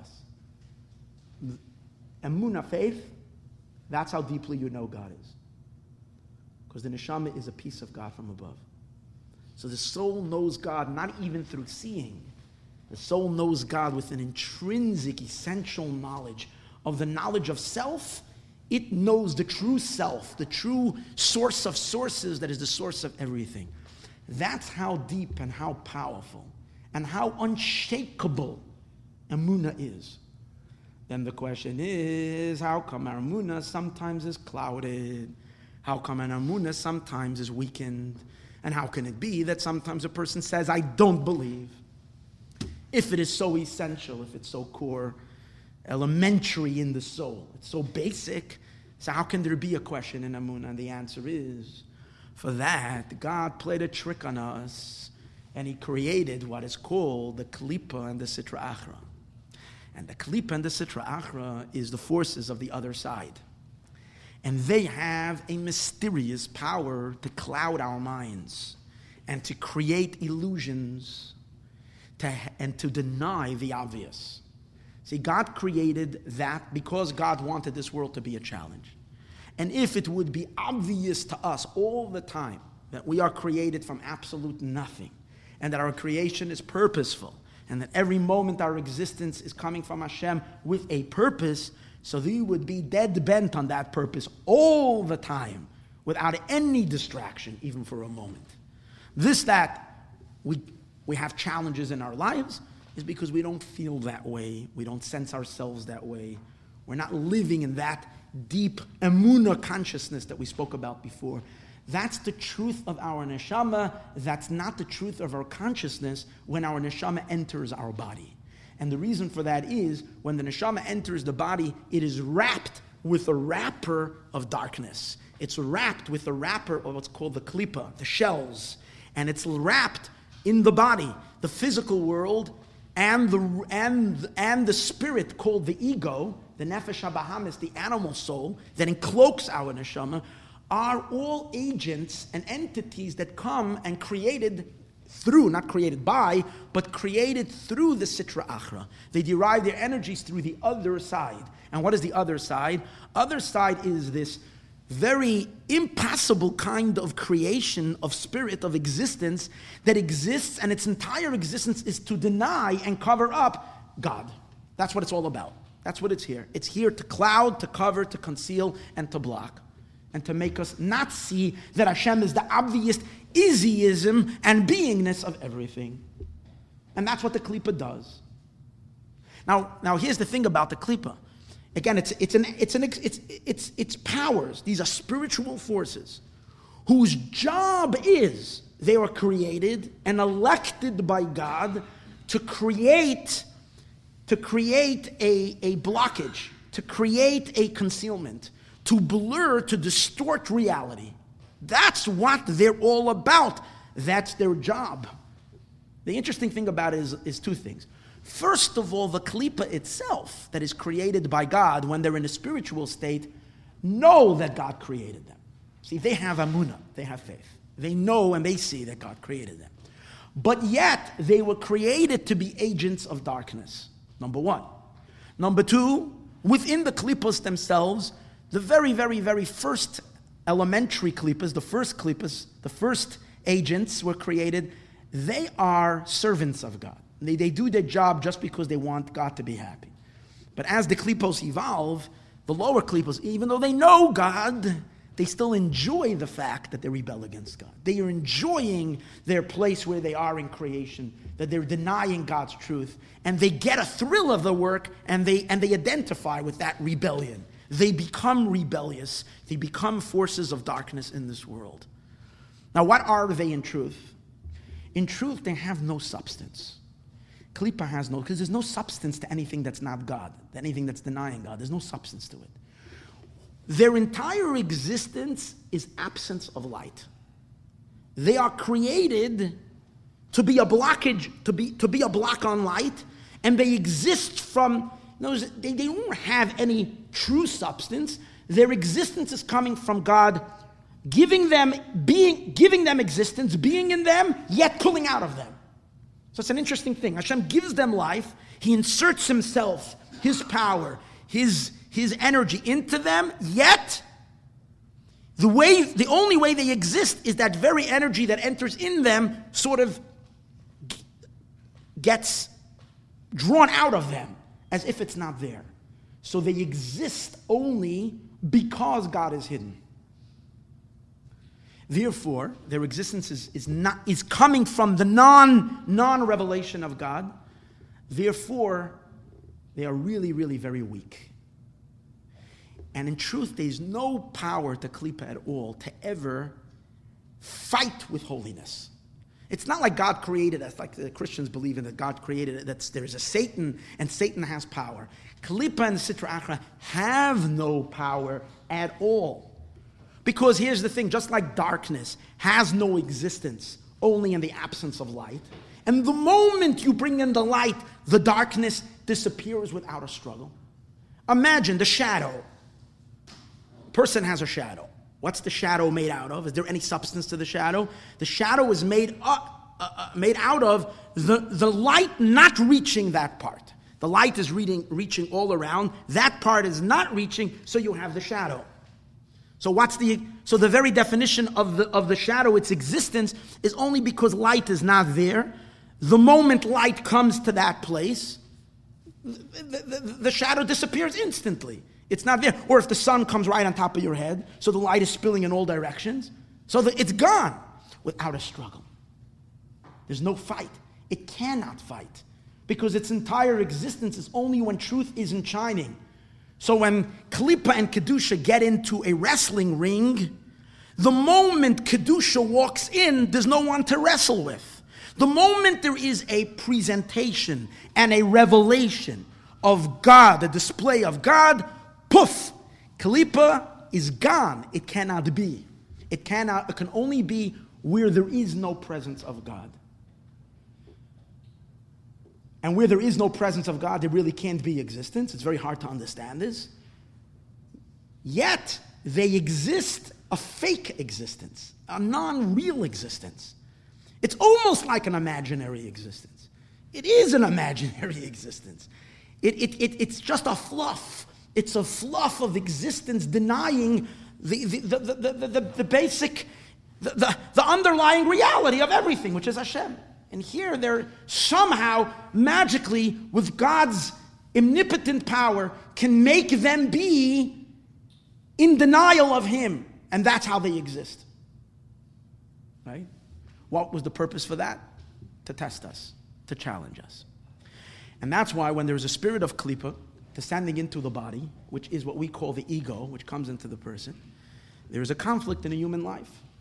[SPEAKER 4] us. Emunah, faith, that's how deeply you know God is. Because the neshama is a piece of God from above. So the soul knows God not even through seeing. The soul knows God with an intrinsic, essential knowledge of the knowledge of self. It knows the true self, the true source of sources that is the source of everything. That's how deep and how powerful and how unshakable emunah is. Then the question is, how come our emunah sometimes is clouded? How come our emunah sometimes is weakened? And how can it be that sometimes a person says, I don't believe? If it is so essential, if it's so core, elementary in the soul, it's so basic, so how can there be a question in emunah? And the answer is, for that, God played a trick on us, and He created what is called the Klipa and the Sitra Achra. And the Klipa and the Sitra Achra is the forces of the other side. And they have a mysterious power to cloud our minds and to create illusions and to deny the obvious. See, God created that because God wanted this world to be a challenge. And if it would be obvious to us all the time that we are created from absolute nothing and that our creation is purposeful and that every moment our existence is coming from Hashem with a purpose, so we would be dead bent on that purpose all the time without any distraction, even for a moment. That we have challenges in our lives is because we don't feel that way. We don't sense ourselves that way. We're not living in that deep emunah consciousness that we spoke about before. That's the truth of our neshama. That's not the truth of our consciousness when our neshama enters our body. And the reason for that is when the neshama enters the body, it is wrapped with a wrapper of darkness. It's wrapped with a wrapper of what's called the klipa, the shells. And it's wrapped in the body, the physical world, and the spirit called the ego, the nefesh habahamis, the animal soul, that encloaks our neshama, are all agents and entities that come and created through, not created by, but created through the Sitra Achra. They derive their energies through the other side. And what is the other side? Other side is this very impossible kind of creation of spirit, of existence, that exists, and its entire existence is to deny and cover up God. That's what it's all about. That's what it's here. It's here to cloud, to cover, to conceal, and to block. And to make us not see that Hashem is the obvious Isyism and beingness of everything. And that's what the Klipa does. Now here's the thing about the Klipa. Again, it's powers. These are spiritual forces whose job is, they were created and elected by God to create a blockage, to create a concealment, to blur, to distort reality. That's what they're all about. That's their job. The interesting thing about it is two things. First of all, the klipa itself that is created by God when they're in a spiritual state know that God created them. See, they have amunah, they have faith. They know and they see that God created them. But yet, they were created to be agents of darkness, number one. Number two, within the klippas themselves, the very, very, very first elementary klippas, the first agents were created, they are servants of God. They do their job just because they want God to be happy. But as the klippos evolve, the lower klippos, even though they know God, they still enjoy the fact that they rebel against God. They are enjoying their place where they are in creation, that they're denying God's truth, and they get a thrill of the work, and they identify with that rebellion. They become rebellious. They become forces of darkness in this world. Now, what are they in truth? In truth, they have no substance. Klippa has no, because there's no substance to anything that's not God, anything that's denying God. There's no substance to it. Their entire existence is absence of light. They are created to be a blockage, to be a block on light, and they exist from, they don't have any true substance. Their existence is coming from God, giving them existence, being in them, yet pulling out of them. So it's an interesting thing. Hashem gives them life. He inserts himself, his power, his energy into them, yet the only way they exist is that very energy that enters in them sort of gets drawn out of them as if it's not there. So they exist only because God is hidden. Therefore, their existence is coming from the non-revelation of God. Therefore, they are really, really very weak. And in truth, there is no power to Klippa at all to ever fight with holiness. It's not like God created us, like the Christians believe in that God created it, that there is a Satan, and Satan has power. Klippa and Sitra Achra have no power at all. Because here's the thing, just like darkness has no existence, only in the absence of light, and the moment you bring in the light, the darkness disappears without a struggle. Imagine the shadow. A person has a shadow. What's the shadow made out of? Is there any substance to the shadow? The shadow is made out of the light not reaching that part. The light is reaching all around. That part is not reaching, so you have the shadow. So the very definition of the shadow, its existence, is only because light is not there. The moment light comes to that place, the shadow disappears instantly. It's not there. Or if the sun comes right on top of your head, so the light is spilling in all directions, so it's gone without a struggle. There's no fight. It cannot fight because its entire existence is only when truth isn't shining. So when Klippa and Kedusha get into a wrestling ring, the moment Kedusha walks in, there's no one to wrestle with. The moment there is a presentation and a revelation of God, a display of God, poof, Klippa is gone. It cannot be. It can only be where there is no presence of God. And where there is no presence of God, there really can't be existence. It's very hard to understand this. Yet, they exist a fake existence, a non-real existence. It's almost like an imaginary existence. It is an imaginary existence. It's just a fluff. It's a fluff of existence denying the basic, the underlying reality of everything, which is Hashem. And here they're somehow, magically, with God's omnipotent power, can make them be in denial of Him. And that's how they exist. Right? What was the purpose for that? To test us, to challenge us. And that's why when there's a spirit of Klippa descending into the body, which is what we call the ego, which comes into the person, there is a conflict in a human life.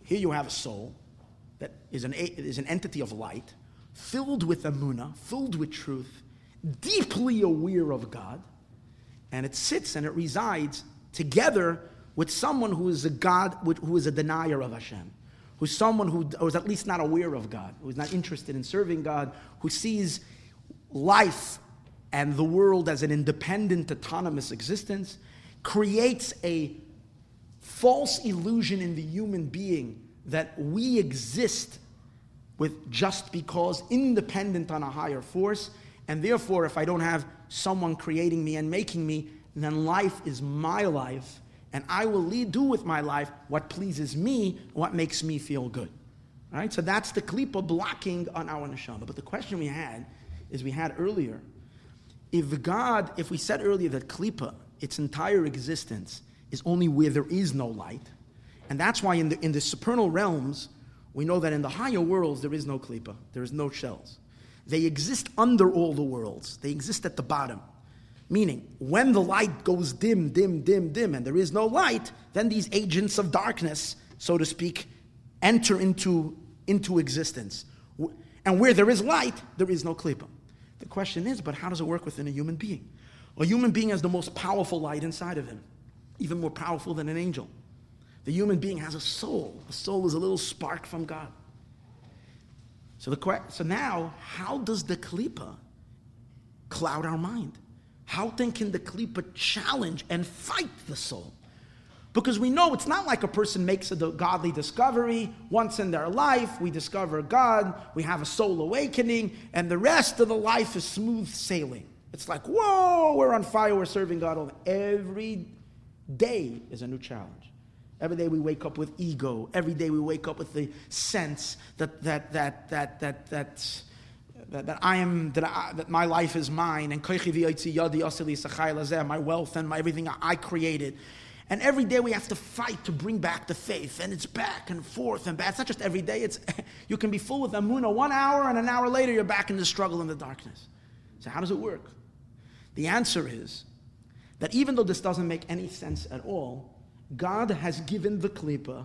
[SPEAKER 4] Here you have a soul that is an entity of light, filled with emunah, filled with truth, deeply aware of God, and it sits and it resides together with someone who is a God, who is a denier of Hashem, who's someone who is at least not aware of God, who is not interested in serving God, who sees life and the world as an independent, autonomous existence, creates a false illusion in the human being that we exist with just because, independent on a higher force, and therefore if I don't have someone creating me and making me, then life is my life, and I will do with my life what pleases me, what makes me feel good. All right, so that's the klipa blocking on our neshama. But the question we had earlier, if we said earlier that klipa, its entire existence, is only where there is no light, and that's why in the supernal realms, we know that in the higher worlds there is no klipa, there is no shells. They exist under all the worlds. They exist at the bottom. Meaning, when the light goes dim, and there is no light, then these agents of darkness, so to speak, enter into existence. And where there is light, there is no klipa. The question is, but how does it work within a human being? A human being has the most powerful light inside of him, even more powerful than an angel. The human being has a soul. A soul is a little spark from God. So now, how does the klipa cloud our mind? How then can the klipa challenge and fight the soul? Because we know it's not like a person makes a godly discovery. Once in their life, we discover God, we have a soul awakening, and the rest of the life is smooth sailing. It's like, whoa, we're on fire, we're serving God. Every day is a new challenge. Every day we wake up with ego. Every day we wake up with the sense that my life is mine, and my wealth and everything I created. And every day we have to fight to bring back the faith, and it's back and forth and back. It's not just every day. You can be full with emunah 1 hour, and an hour later you're back in the struggle in the darkness. So how does it work? The answer is that even though this doesn't make any sense at all, God has given the klipa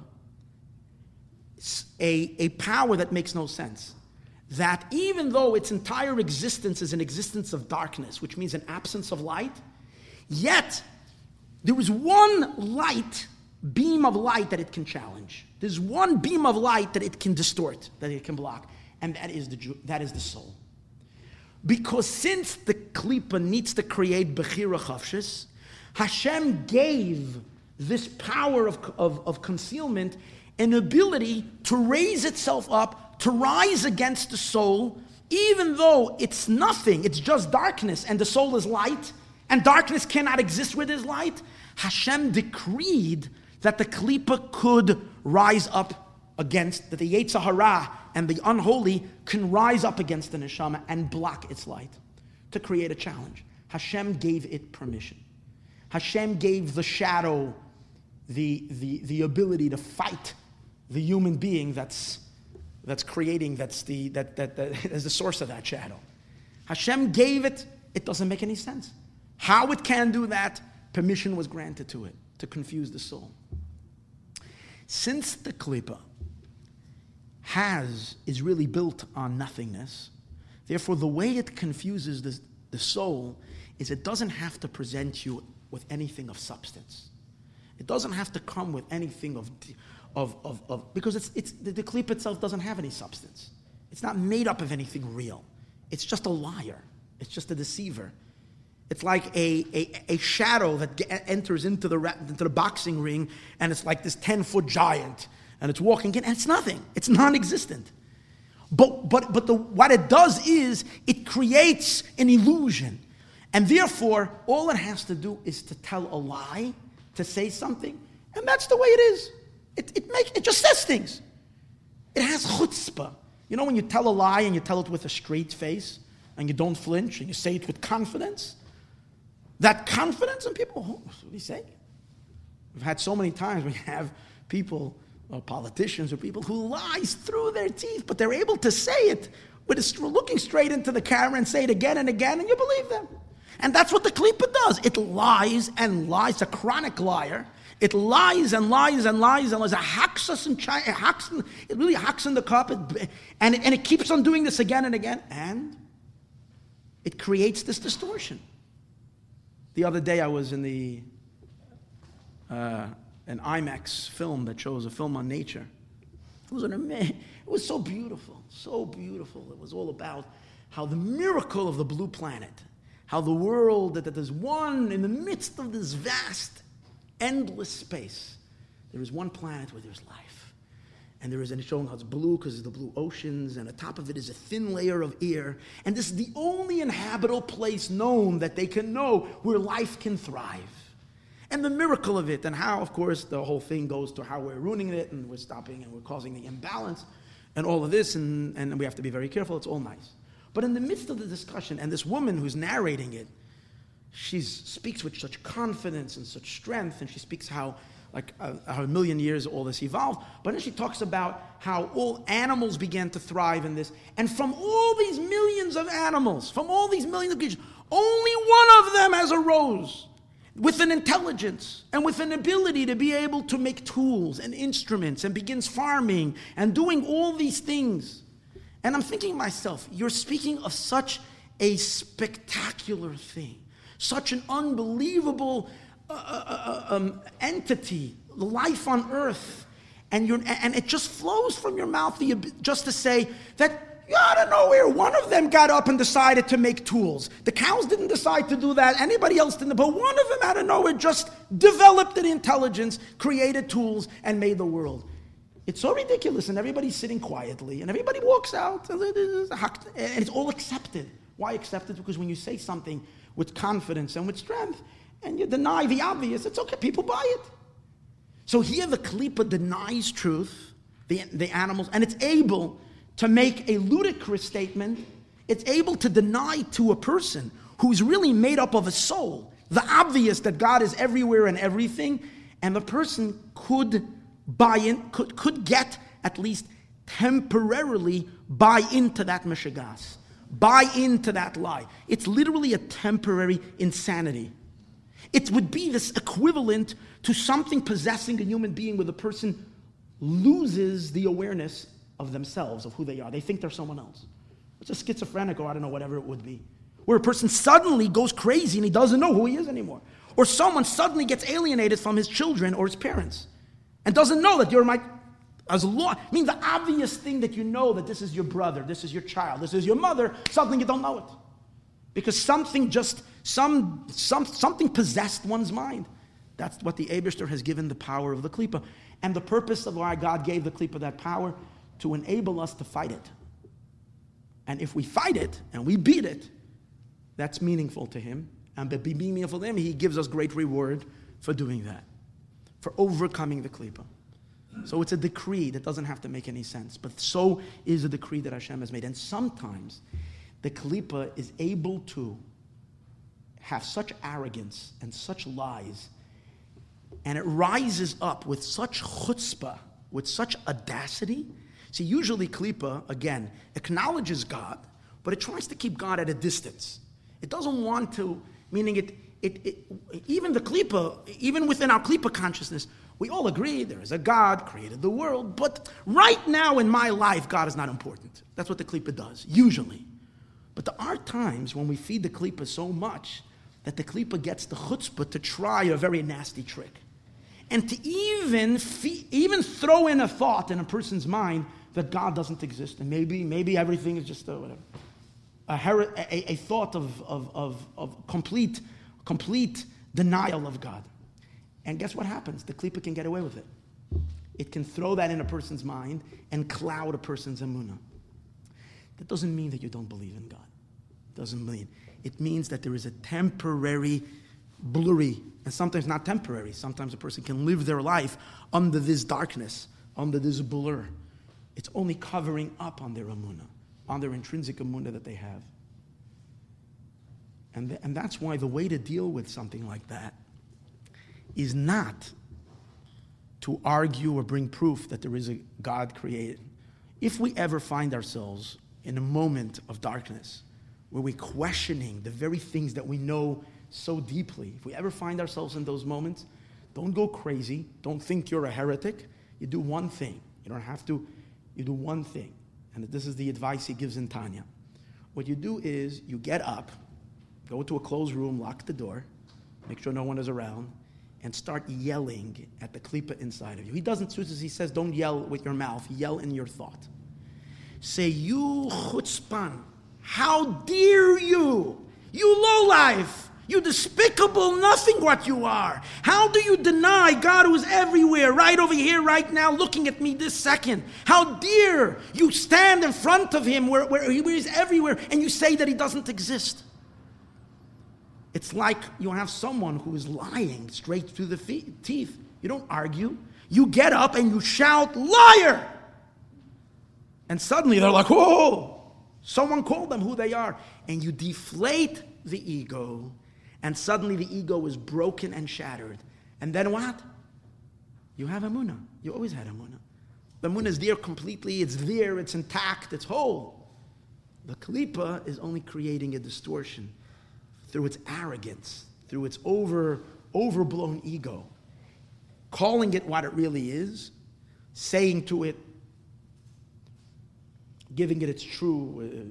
[SPEAKER 4] a power that makes no sense. That even though its entire existence is an existence of darkness, which means an absence of light, yet there is one beam of light that it can challenge. There's one beam of light that it can distort, that it can block, and that is the soul. Because since the klipa needs to create bechira chavshis, Hashem gave this power of concealment an ability to raise itself up, to rise against the soul, even though it's nothing, it's just darkness, and the soul is light, and darkness cannot exist where there's light. Hashem decreed that the klipa could rise up against, that the Yetzer Hara and the unholy can rise up against the neshama and block its light, to create a challenge. Hashem gave it permission. Hashem gave the shadow the ability to fight the human being that's creating, that's the source of that shadow. Hashem gave it. It doesn't make any sense. How it can do that, permission was granted to it, to confuse the soul. Since the klipa is really built on nothingness, therefore the way it confuses the soul is it doesn't have to present you with anything of substance. It doesn't have to come with anything of because the klipa itself doesn't have any substance. It's not made up of anything real. It's just a liar. It's just a deceiver. It's like a shadow that enters into the boxing ring, and it's like this 10-foot giant, and it's walking in, and it's nothing. It's non-existent. But what it does is it creates an illusion, and therefore all it has to do is to tell a lie, to say something, and that's the way it is. It just says things. It has chutzpah. You know when you tell a lie and you tell it with a straight face, and you don't flinch, and you say it with confidence? That confidence in people, what do you say? We've had so many times we have people, or politicians, or people who lies through their teeth, but they're able to say it with looking straight into the camera and say it again and again, and you believe them. And that's what the klipa does. It lies and lies, a chronic liar, It lies and lies and lies and lies. It hacks us and it really hacks in the cup, and it keeps on doing this again and again, and it creates this distortion. The other day I was in an IMAX film that shows a film on nature. It was so beautiful, so beautiful. It was all about how the miracle of the blue planet, how the world, that there's one in the midst of this vast, endless space. There is one planet where there's life. And it's showing how it's blue because of the blue oceans, and on top of it is a thin layer of air. And this is the only inhabitable place known that they can know where life can thrive. And the miracle of it, and how, of course, the whole thing goes to how we're ruining it, and we're stopping, and we're causing the imbalance, and all of this, and we have to be very careful. It's all nice. But in the midst of the discussion, and this woman who's narrating it, she speaks with such confidence and such strength, and she speaks how a million years all this evolved. But then she talks about how all animals began to thrive in this, and from all these millions of animals, from all these millions of creatures, only one of them has arose with an intelligence and with an ability to be able to make tools and instruments and begins farming and doing all these things. And I'm thinking to myself, you're speaking of such a spectacular thing, such an unbelievable entity, life on earth, and it just flows from your mouth just to say that out of nowhere, one of them got up and decided to make tools. The cows didn't decide to do that. Anybody else didn't. But one of them out of nowhere just developed an intelligence, created tools, and made the world. It's so ridiculous, and everybody's sitting quietly, and everybody walks out, and it's all accepted. Why accepted? Because when you say something with confidence and with strength, and you deny the obvious, it's okay, people buy it. So here the Klippa denies truth, the animals, and it's able to make a ludicrous statement. It's able to deny to a person who's really made up of a soul the obvious that God is everywhere and everything, and the person could buy in, could get at least temporarily buy into that mishigas, buy into that lie. It's literally a temporary insanity. It would be this equivalent to something possessing a human being where the person loses the awareness of themselves, of who they are. They think they're someone else. It's a schizophrenic, or I don't know, whatever it would be. Where a person suddenly goes crazy and he doesn't know who he is anymore. Or someone suddenly gets alienated from his children or his parents and doesn't know that you're the obvious thing that you know, that this is your brother, this is your child, this is your mother, suddenly you don't know it. Because something possessed one's mind. That's what the Eibishter has given the power of the Klippa. And the purpose of why God gave the Klippa that power, to enable us to fight it. And if we fight it and we beat it, that's meaningful to him. And by being meaningful to him, he gives us great reward for doing that, for overcoming the Klippa. So it's a decree that doesn't have to make any sense, but so is a decree that Hashem has made. And sometimes the Klippa is able to have such arrogance and such lies, and it rises up with such chutzpah, with such audacity. See, usually Klippa, again, acknowledges God, but it tries to keep God at a distance. It doesn't want to, meaning even the Klippa, even within our Klippa consciousness, we all agree there is a God, created the world, but right now in my life, God is not important. That's what the Klippa does, usually. But there are times when we feed the Klippa so much that the Klippa gets the chutzpah to try a very nasty trick. And to even throw in a thought in a person's mind that God doesn't exist, and maybe everything is just whatever. A thought of complete denial of God. And guess what happens? The Klippa can get away with it. It can throw that in a person's mind and cloud a person's emunah. That doesn't mean that you don't believe in God. It means that there is a temporary blurry, and sometimes not temporary. Sometimes a person can live their life under this darkness, under this blur. It's only covering up on their emunah, on their intrinsic emunah that they have. And that's why the way to deal with something like that is not to argue or bring proof that there is a God created. If we ever find ourselves in a moment of darkness where we're questioning the very things that we know so deeply, if we ever find ourselves in those moments, Don't go crazy. Don't think you're a heretic. You do one thing. You don't have to. You do one thing. And this is the advice he gives in Tanya. What you do is you get up, go to a closed room, lock the door, make sure no one is around, and start yelling at the klipa inside of you. He says, don't yell with your mouth, yell in your thought. Say, you chutzpan, how dare you? You lowlife, you despicable nothing what you are. How do you deny God who is everywhere, right over here, right now, looking at me this second? How dare you stand in front of him where he is everywhere and you say that he doesn't exist? It's like you have someone who is lying straight through the teeth. You don't argue. You get up and you shout, liar! And suddenly they're like, whoa! Someone called them who they are. And you deflate the ego, and suddenly the ego is broken and shattered. And then what? You have emunah. You always had emunah. The emunah is there completely. It's there. It's intact. It's whole. The klipa is only creating a distortion through its arrogance, through its overblown ego, calling it what it really is, saying to it, giving it its true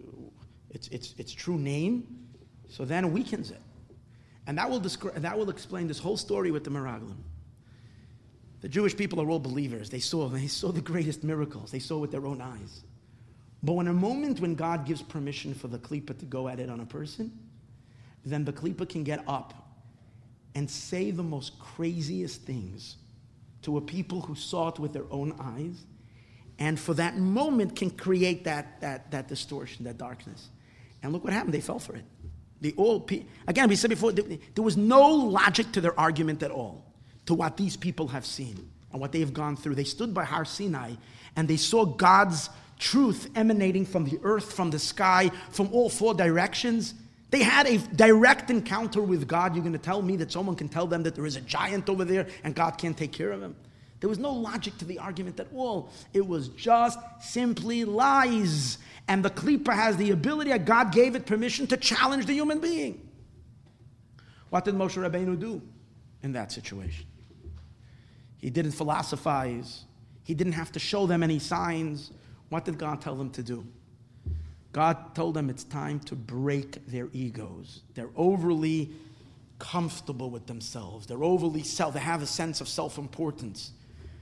[SPEAKER 4] name, so then it weakens it. And that will explain this whole story with the Meraglim. The Jewish people are all believers. They saw the greatest miracles. They saw with their own eyes. But in a moment when God gives permission for the klipa to go at it on a person, then the klipa can get up and say the most craziest things to a people who saw it with their own eyes, and for that moment can create that distortion, that darkness. And look what happened. They fell for it. Again, we said before, there was no logic to their argument at all, to what these people have seen and what they have gone through. They stood by Har Sinai, and they saw God's truth emanating from the earth, from the sky, from all four directions. They had a direct encounter with God. You're going to tell me that someone can tell them that there is a giant over there and God can't take care of him? There was no logic to the argument at all. It was just simply lies. And the klipa has the ability, God gave it permission to challenge the human being. What did Moshe Rabbeinu do in that situation? He didn't philosophize. He didn't have to show them any signs. What did God tell them to do? God told them it's time to break their egos. They're overly comfortable with themselves. They have a sense of self-importance.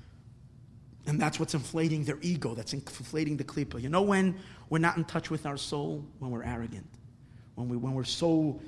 [SPEAKER 4] And that's what's inflating their ego. That's inflating the klipa. You know when we're not in touch with our soul? When we're arrogant. When we're so...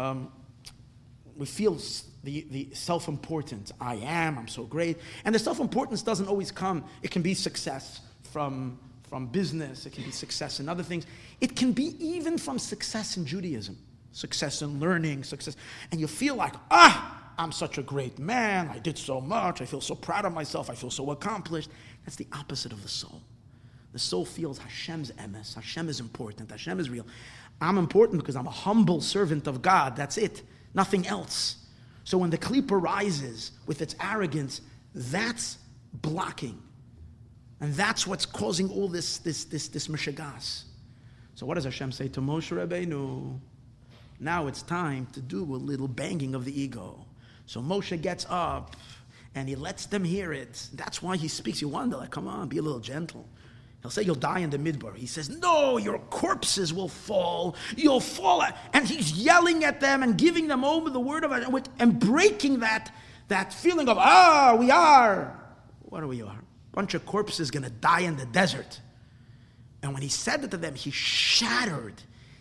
[SPEAKER 4] we feel the self-importance. I'm so great. And the self-importance doesn't always come. It can be success from business. It can be success in other things. It can be even from success in Judaism. Success in learning, success. And you feel like, I'm such a great man. I did so much. I feel so proud of myself. I feel so accomplished. That's the opposite of the soul. The soul feels Hashem's emes. Hashem is important. Hashem is real. I'm important because I'm a humble servant of God. That's it. Nothing else. So when the klipa rises with its arrogance, that's blocking. And that's what's causing all this mishagas. So what does Hashem say to Moshe Rabbeinu? Now it's time to do a little banging of the ego. So Moshe gets up and he lets them hear it. That's why he speaks. You wonder, like, come on, be a little gentle. He'll say you'll die in the midbar. He says, no, your corpses will fall. You'll fall. And he's yelling at them and giving them over the word of God and breaking that feeling of, we are. What are we are? A bunch of corpses going to die in the desert. And when he said it to them, he shattered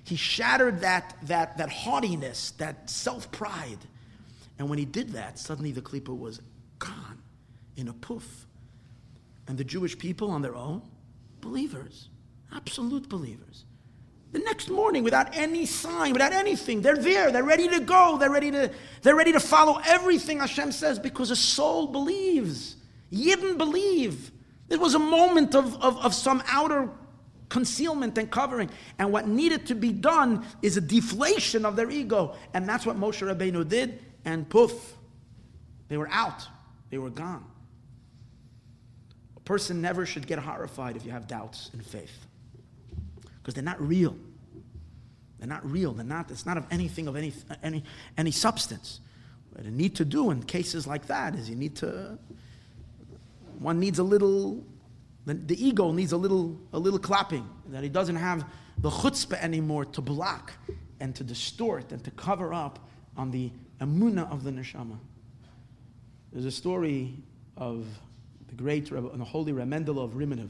[SPEAKER 4] that haughtiness, that self-pride. And when he did that, suddenly the klipa was gone in a poof. And the Jewish people on their own, believers, absolute believers. The next morning, without any sign, without anything, they're there, they're ready to go, they're ready to follow everything Hashem says because a soul believes. Yidden believe. It was a moment of some outer concealment and covering. And what needed to be done is a deflation of their ego. And that's what Moshe Rabbeinu did. And poof, they were out. They were gone. A person never should get horrified if you have doubts in faith. Because they're not real. They're not real. It's not of anything of any substance. What you need to do in cases like that is one needs a little, the ego needs a little clapping, that he doesn't have the chutzpah anymore to block and to distort and to cover up on the emunah of the neshama. There's a story of the great and the holy Reb Mendel of Rimenov,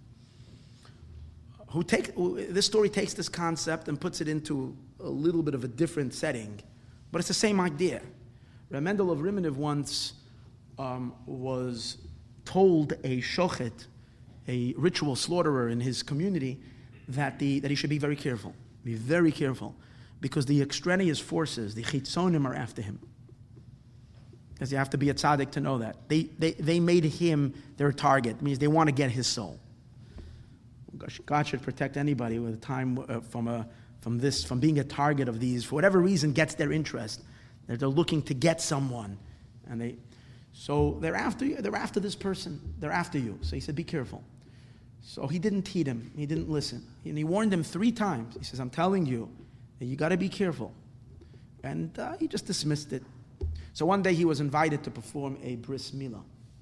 [SPEAKER 4] this story takes this concept and puts it into a little bit of a different setting, but it's the same idea. Reb Mendel of Rimenov once was told a shochet, a ritual slaughterer in his community, that he should be very careful, because the extraneous forces, the chitzonim, are after him. Because you have to be a tzaddik to know that. They made him their target. It means they want to get his soul. God should protect anybody with time from being a target of these, for whatever reason, gets their interest. They're looking to get someone, so they're after you. They're after this person. They're after you. So he said, be careful. So he didn't heed him. He didn't listen. And he warned him 3 times. He says, I'm telling you, you got to be careful. And he just dismissed it. So one day he was invited to perform a bris milah,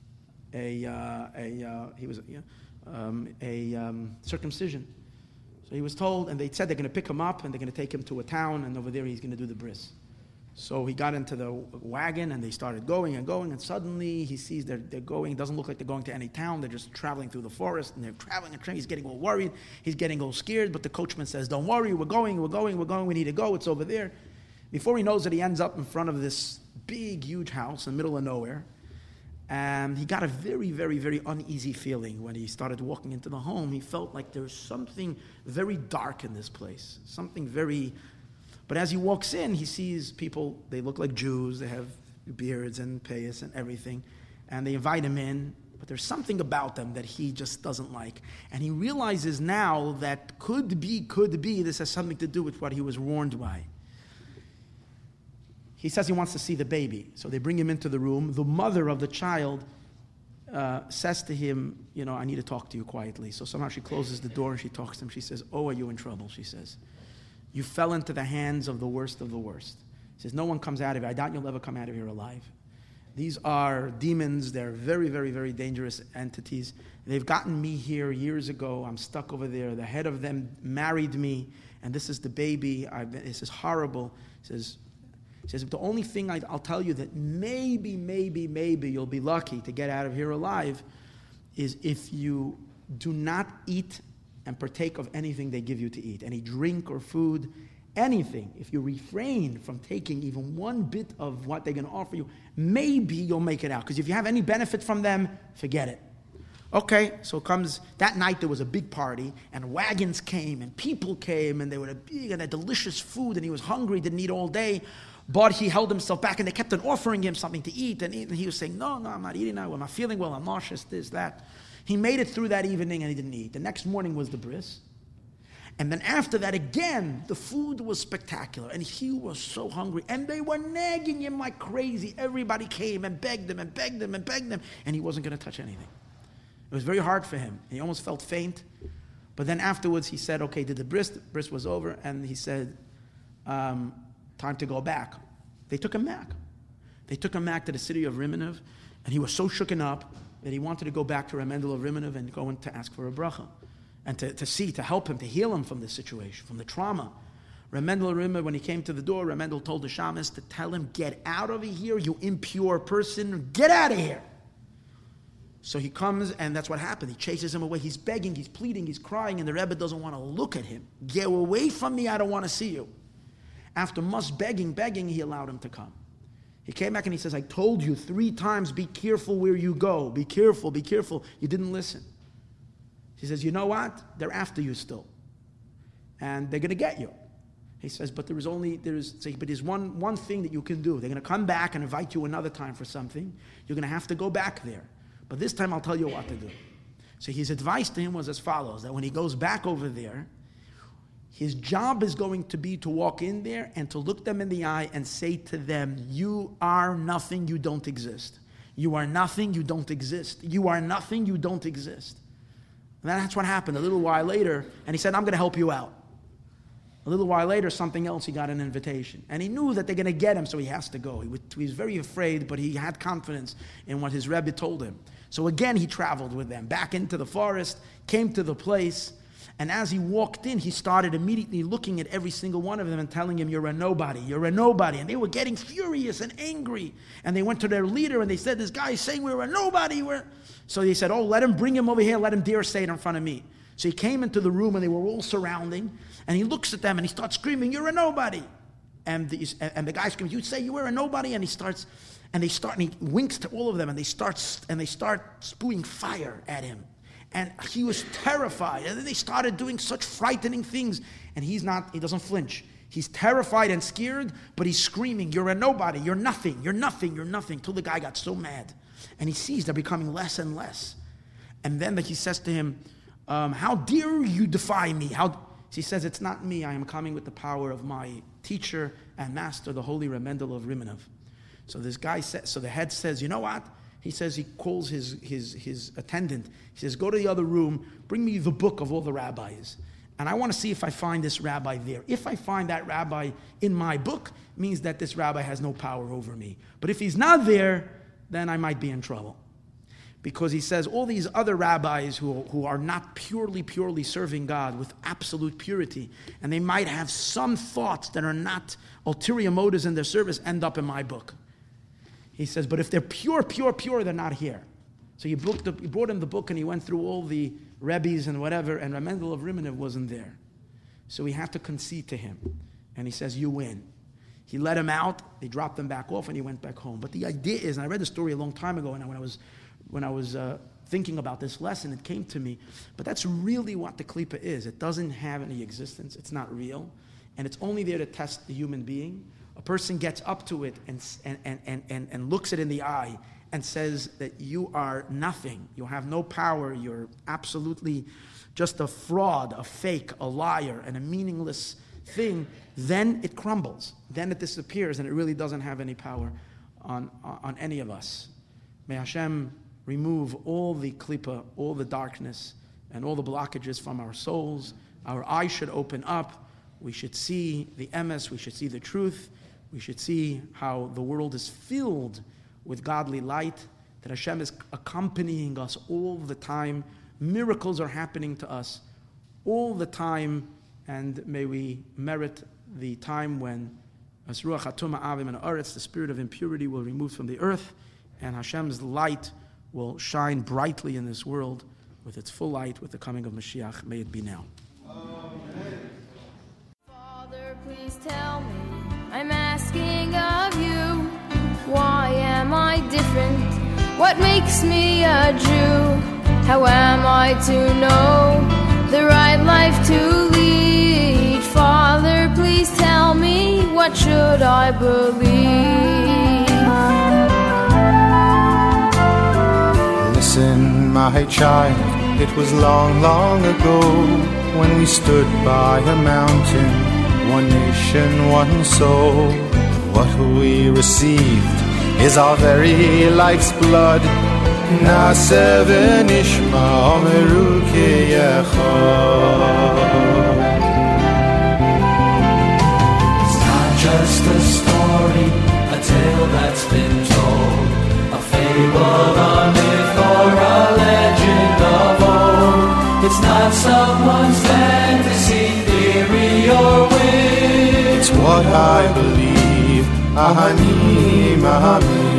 [SPEAKER 4] circumcision. So he was told, and they said they're going to pick him up and they're going to take him to a town, and over there he's going to do the bris. So he got into the wagon and they started going, and suddenly he sees they're going. It doesn't look like they're going to any town. They're just traveling through the forest, and they're traveling. He's getting all worried. He's getting all scared, but the coachman says, don't worry, we're going, we need to go, it's over there. Before he knows it, he ends up in front of this big, huge house in the middle of nowhere. And he got a very, very, very uneasy feeling when he started walking into the home. He felt like there's something very dark in this place, But as he walks in, he sees people, they look like Jews, they have beards and payas and everything, and they invite him in, but there's something about them that he just doesn't like. And he realizes now that could be, this has something to do with what he was warned by. He says he wants to see the baby. So they bring him into the room. The mother of the child says to him, I need to talk to you quietly. So somehow she closes the door and she talks to him. She says, oh, are you in trouble? She says, you fell into the hands of the worst of the worst. She says, no one comes out of here. I doubt you'll ever come out of here alive. These are demons. They're very, very, very dangerous entities. They've gotten me here years ago. I'm stuck over there. The head of them married me, and this is the baby. This is horrible. He says, the only thing I'll tell you that maybe you'll be lucky to get out of here alive is if you do not eat and partake of anything they give you to eat, any drink or food, anything. If you refrain from taking even one bit of what they're going to offer you, maybe you'll make it out. Because if you have any benefit from them, forget it. Okay, so that night there was a big party, and wagons came, and people came, and they were big and a delicious food, and he was hungry, didn't eat all day. But he held himself back, and they kept on offering him something to eat, and he was saying, no, I'm not eating now, I'm not feeling well, I'm nauseous, this, that. He made it through that evening, and he didn't eat. The next morning was the bris. And then after that, again, the food was spectacular, and he was so hungry, and they were nagging him like crazy. Everybody came and begged him, and he wasn't going to touch anything. It was very hard for him. He almost felt faint. But then afterwards, he said, okay, did the bris? The bris was over, and he said, time to go back. They took him back. They took him back to the city of Rimenov, and he was so shooken up that he wanted to go back to Reb Mendel of Rimenov and go in to ask for a bracha, and to help him, to heal him from this situation, from the trauma. Reb Mendel of Rimenov, when he came to the door, Reb Mendel told the shamus to tell him, get out of here, you impure person, get out of here. So he comes, and that's what happened. He chases him away. He's begging, he's pleading, he's crying, and the Rebbe doesn't want to look at him. Get away from me, I don't want to see you. After much begging, he allowed him to come. He came back and he says, I told you 3 times, be careful where you go. Be careful. You didn't listen. He says, you know what? They're after you still. And they're going to get you. He says, but there's one thing that you can do. They're going to come back and invite you another time for something. You're going to have to go back there. But this time I'll tell you what to do. So his advice to him was as follows, that when he goes back over there, his job is going to be to walk in there and to look them in the eye and say to them, you are nothing, you don't exist. You are nothing, you don't exist. You are nothing, you don't exist. And that's what happened a little while later, and he said, I'm going to help you out. A little while later, something else, he got an invitation. And he knew that they're going to get him, so he has to go. He was very afraid, but he had confidence in what his Rebbe told him. So again, he traveled with them back into the forest, came to the place, and as he walked in, he started immediately looking at every single one of them and telling him, you're a nobody, you're a nobody. And they were getting furious and angry. And they went to their leader and they said, this guy is saying we're a nobody. So they said, let him bring him over here, let him dare say it in front of me. So he came into the room and they were all surrounding, and he looks at them and he starts screaming, you're a nobody. And the guy screams, you say you were a nobody? And he winks to all of them, and they start spewing fire at him. And he was terrified. And then they started doing such frightening things. And he doesn't flinch. He's terrified and scared, but he's screaming, you're a nobody, you're nothing, you're nothing, you're nothing, till the guy got so mad. And he sees they're becoming less and less. And then he says to him, how dare you defy me? He says, it's not me, I am coming with the power of my teacher and master, the holy Reb Mendel of Rimenov. So this guy says, so the head says, you know what? He says, he calls his attendant. He says, go to the other room, bring me the book of all the rabbis. And I want to see if I find this rabbi there. If I find that rabbi in my book, it means that this rabbi has no power over me. But if he's not there, then I might be in trouble. Because he says all these other rabbis who are not purely serving God with absolute purity, and they might have some thoughts that are not ulterior motives in their service, end up in my book. He says, but if they're pure, they're not here. So he brought him the book, and he went through all the Rebbes and whatever, and Reb Mendel of Rimenov wasn't there. So he had to concede to him. And he says, you win. He let him out, they dropped him back off, and he went back home. But the idea is, and I read the story a long time ago, and when I was thinking about this lesson, it came to me, but that's really what the klipa is. It doesn't have any existence, it's not real, and it's only there to test the human being. A person gets up to it and looks it in the eye and says that you are nothing, you have no power, you're absolutely just a fraud, a fake, a liar, and a meaningless thing, then it crumbles, then it disappears, and it really doesn't have any power on any of us. May Hashem remove all the klipa, all the darkness, and all the blockages from our souls. Our eyes should open up. We should see the emes, we should see the truth. We should see how the world is filled with godly light, that Hashem is accompanying us all the time. Miracles are happening to us all the time, and may we merit the time when Asruach Hatuma Avim and Aretz, the spirit of impurity, will be removed from the earth, and Hashem's light will shine brightly in this world with its full light with the coming of Mashiach. May it be now.
[SPEAKER 1] Amen. Father, please tell me, I'm asking of you, why am I different? What makes me a Jew? How am I to know the right life to lead? Father, please tell me, what should I believe?
[SPEAKER 2] Listen, my child, it was long, long ago when we stood by a mountain, one nation, one soul. What we received is our very life's blood. Na'aseh v'nishma omeru k'yechad.
[SPEAKER 3] It's not just a story, a tale that's been told, a fable, a myth, or a legend of old. It's not someone's fantasy, theory, or whim.
[SPEAKER 2] It's what I believe, Ani Ma'amin.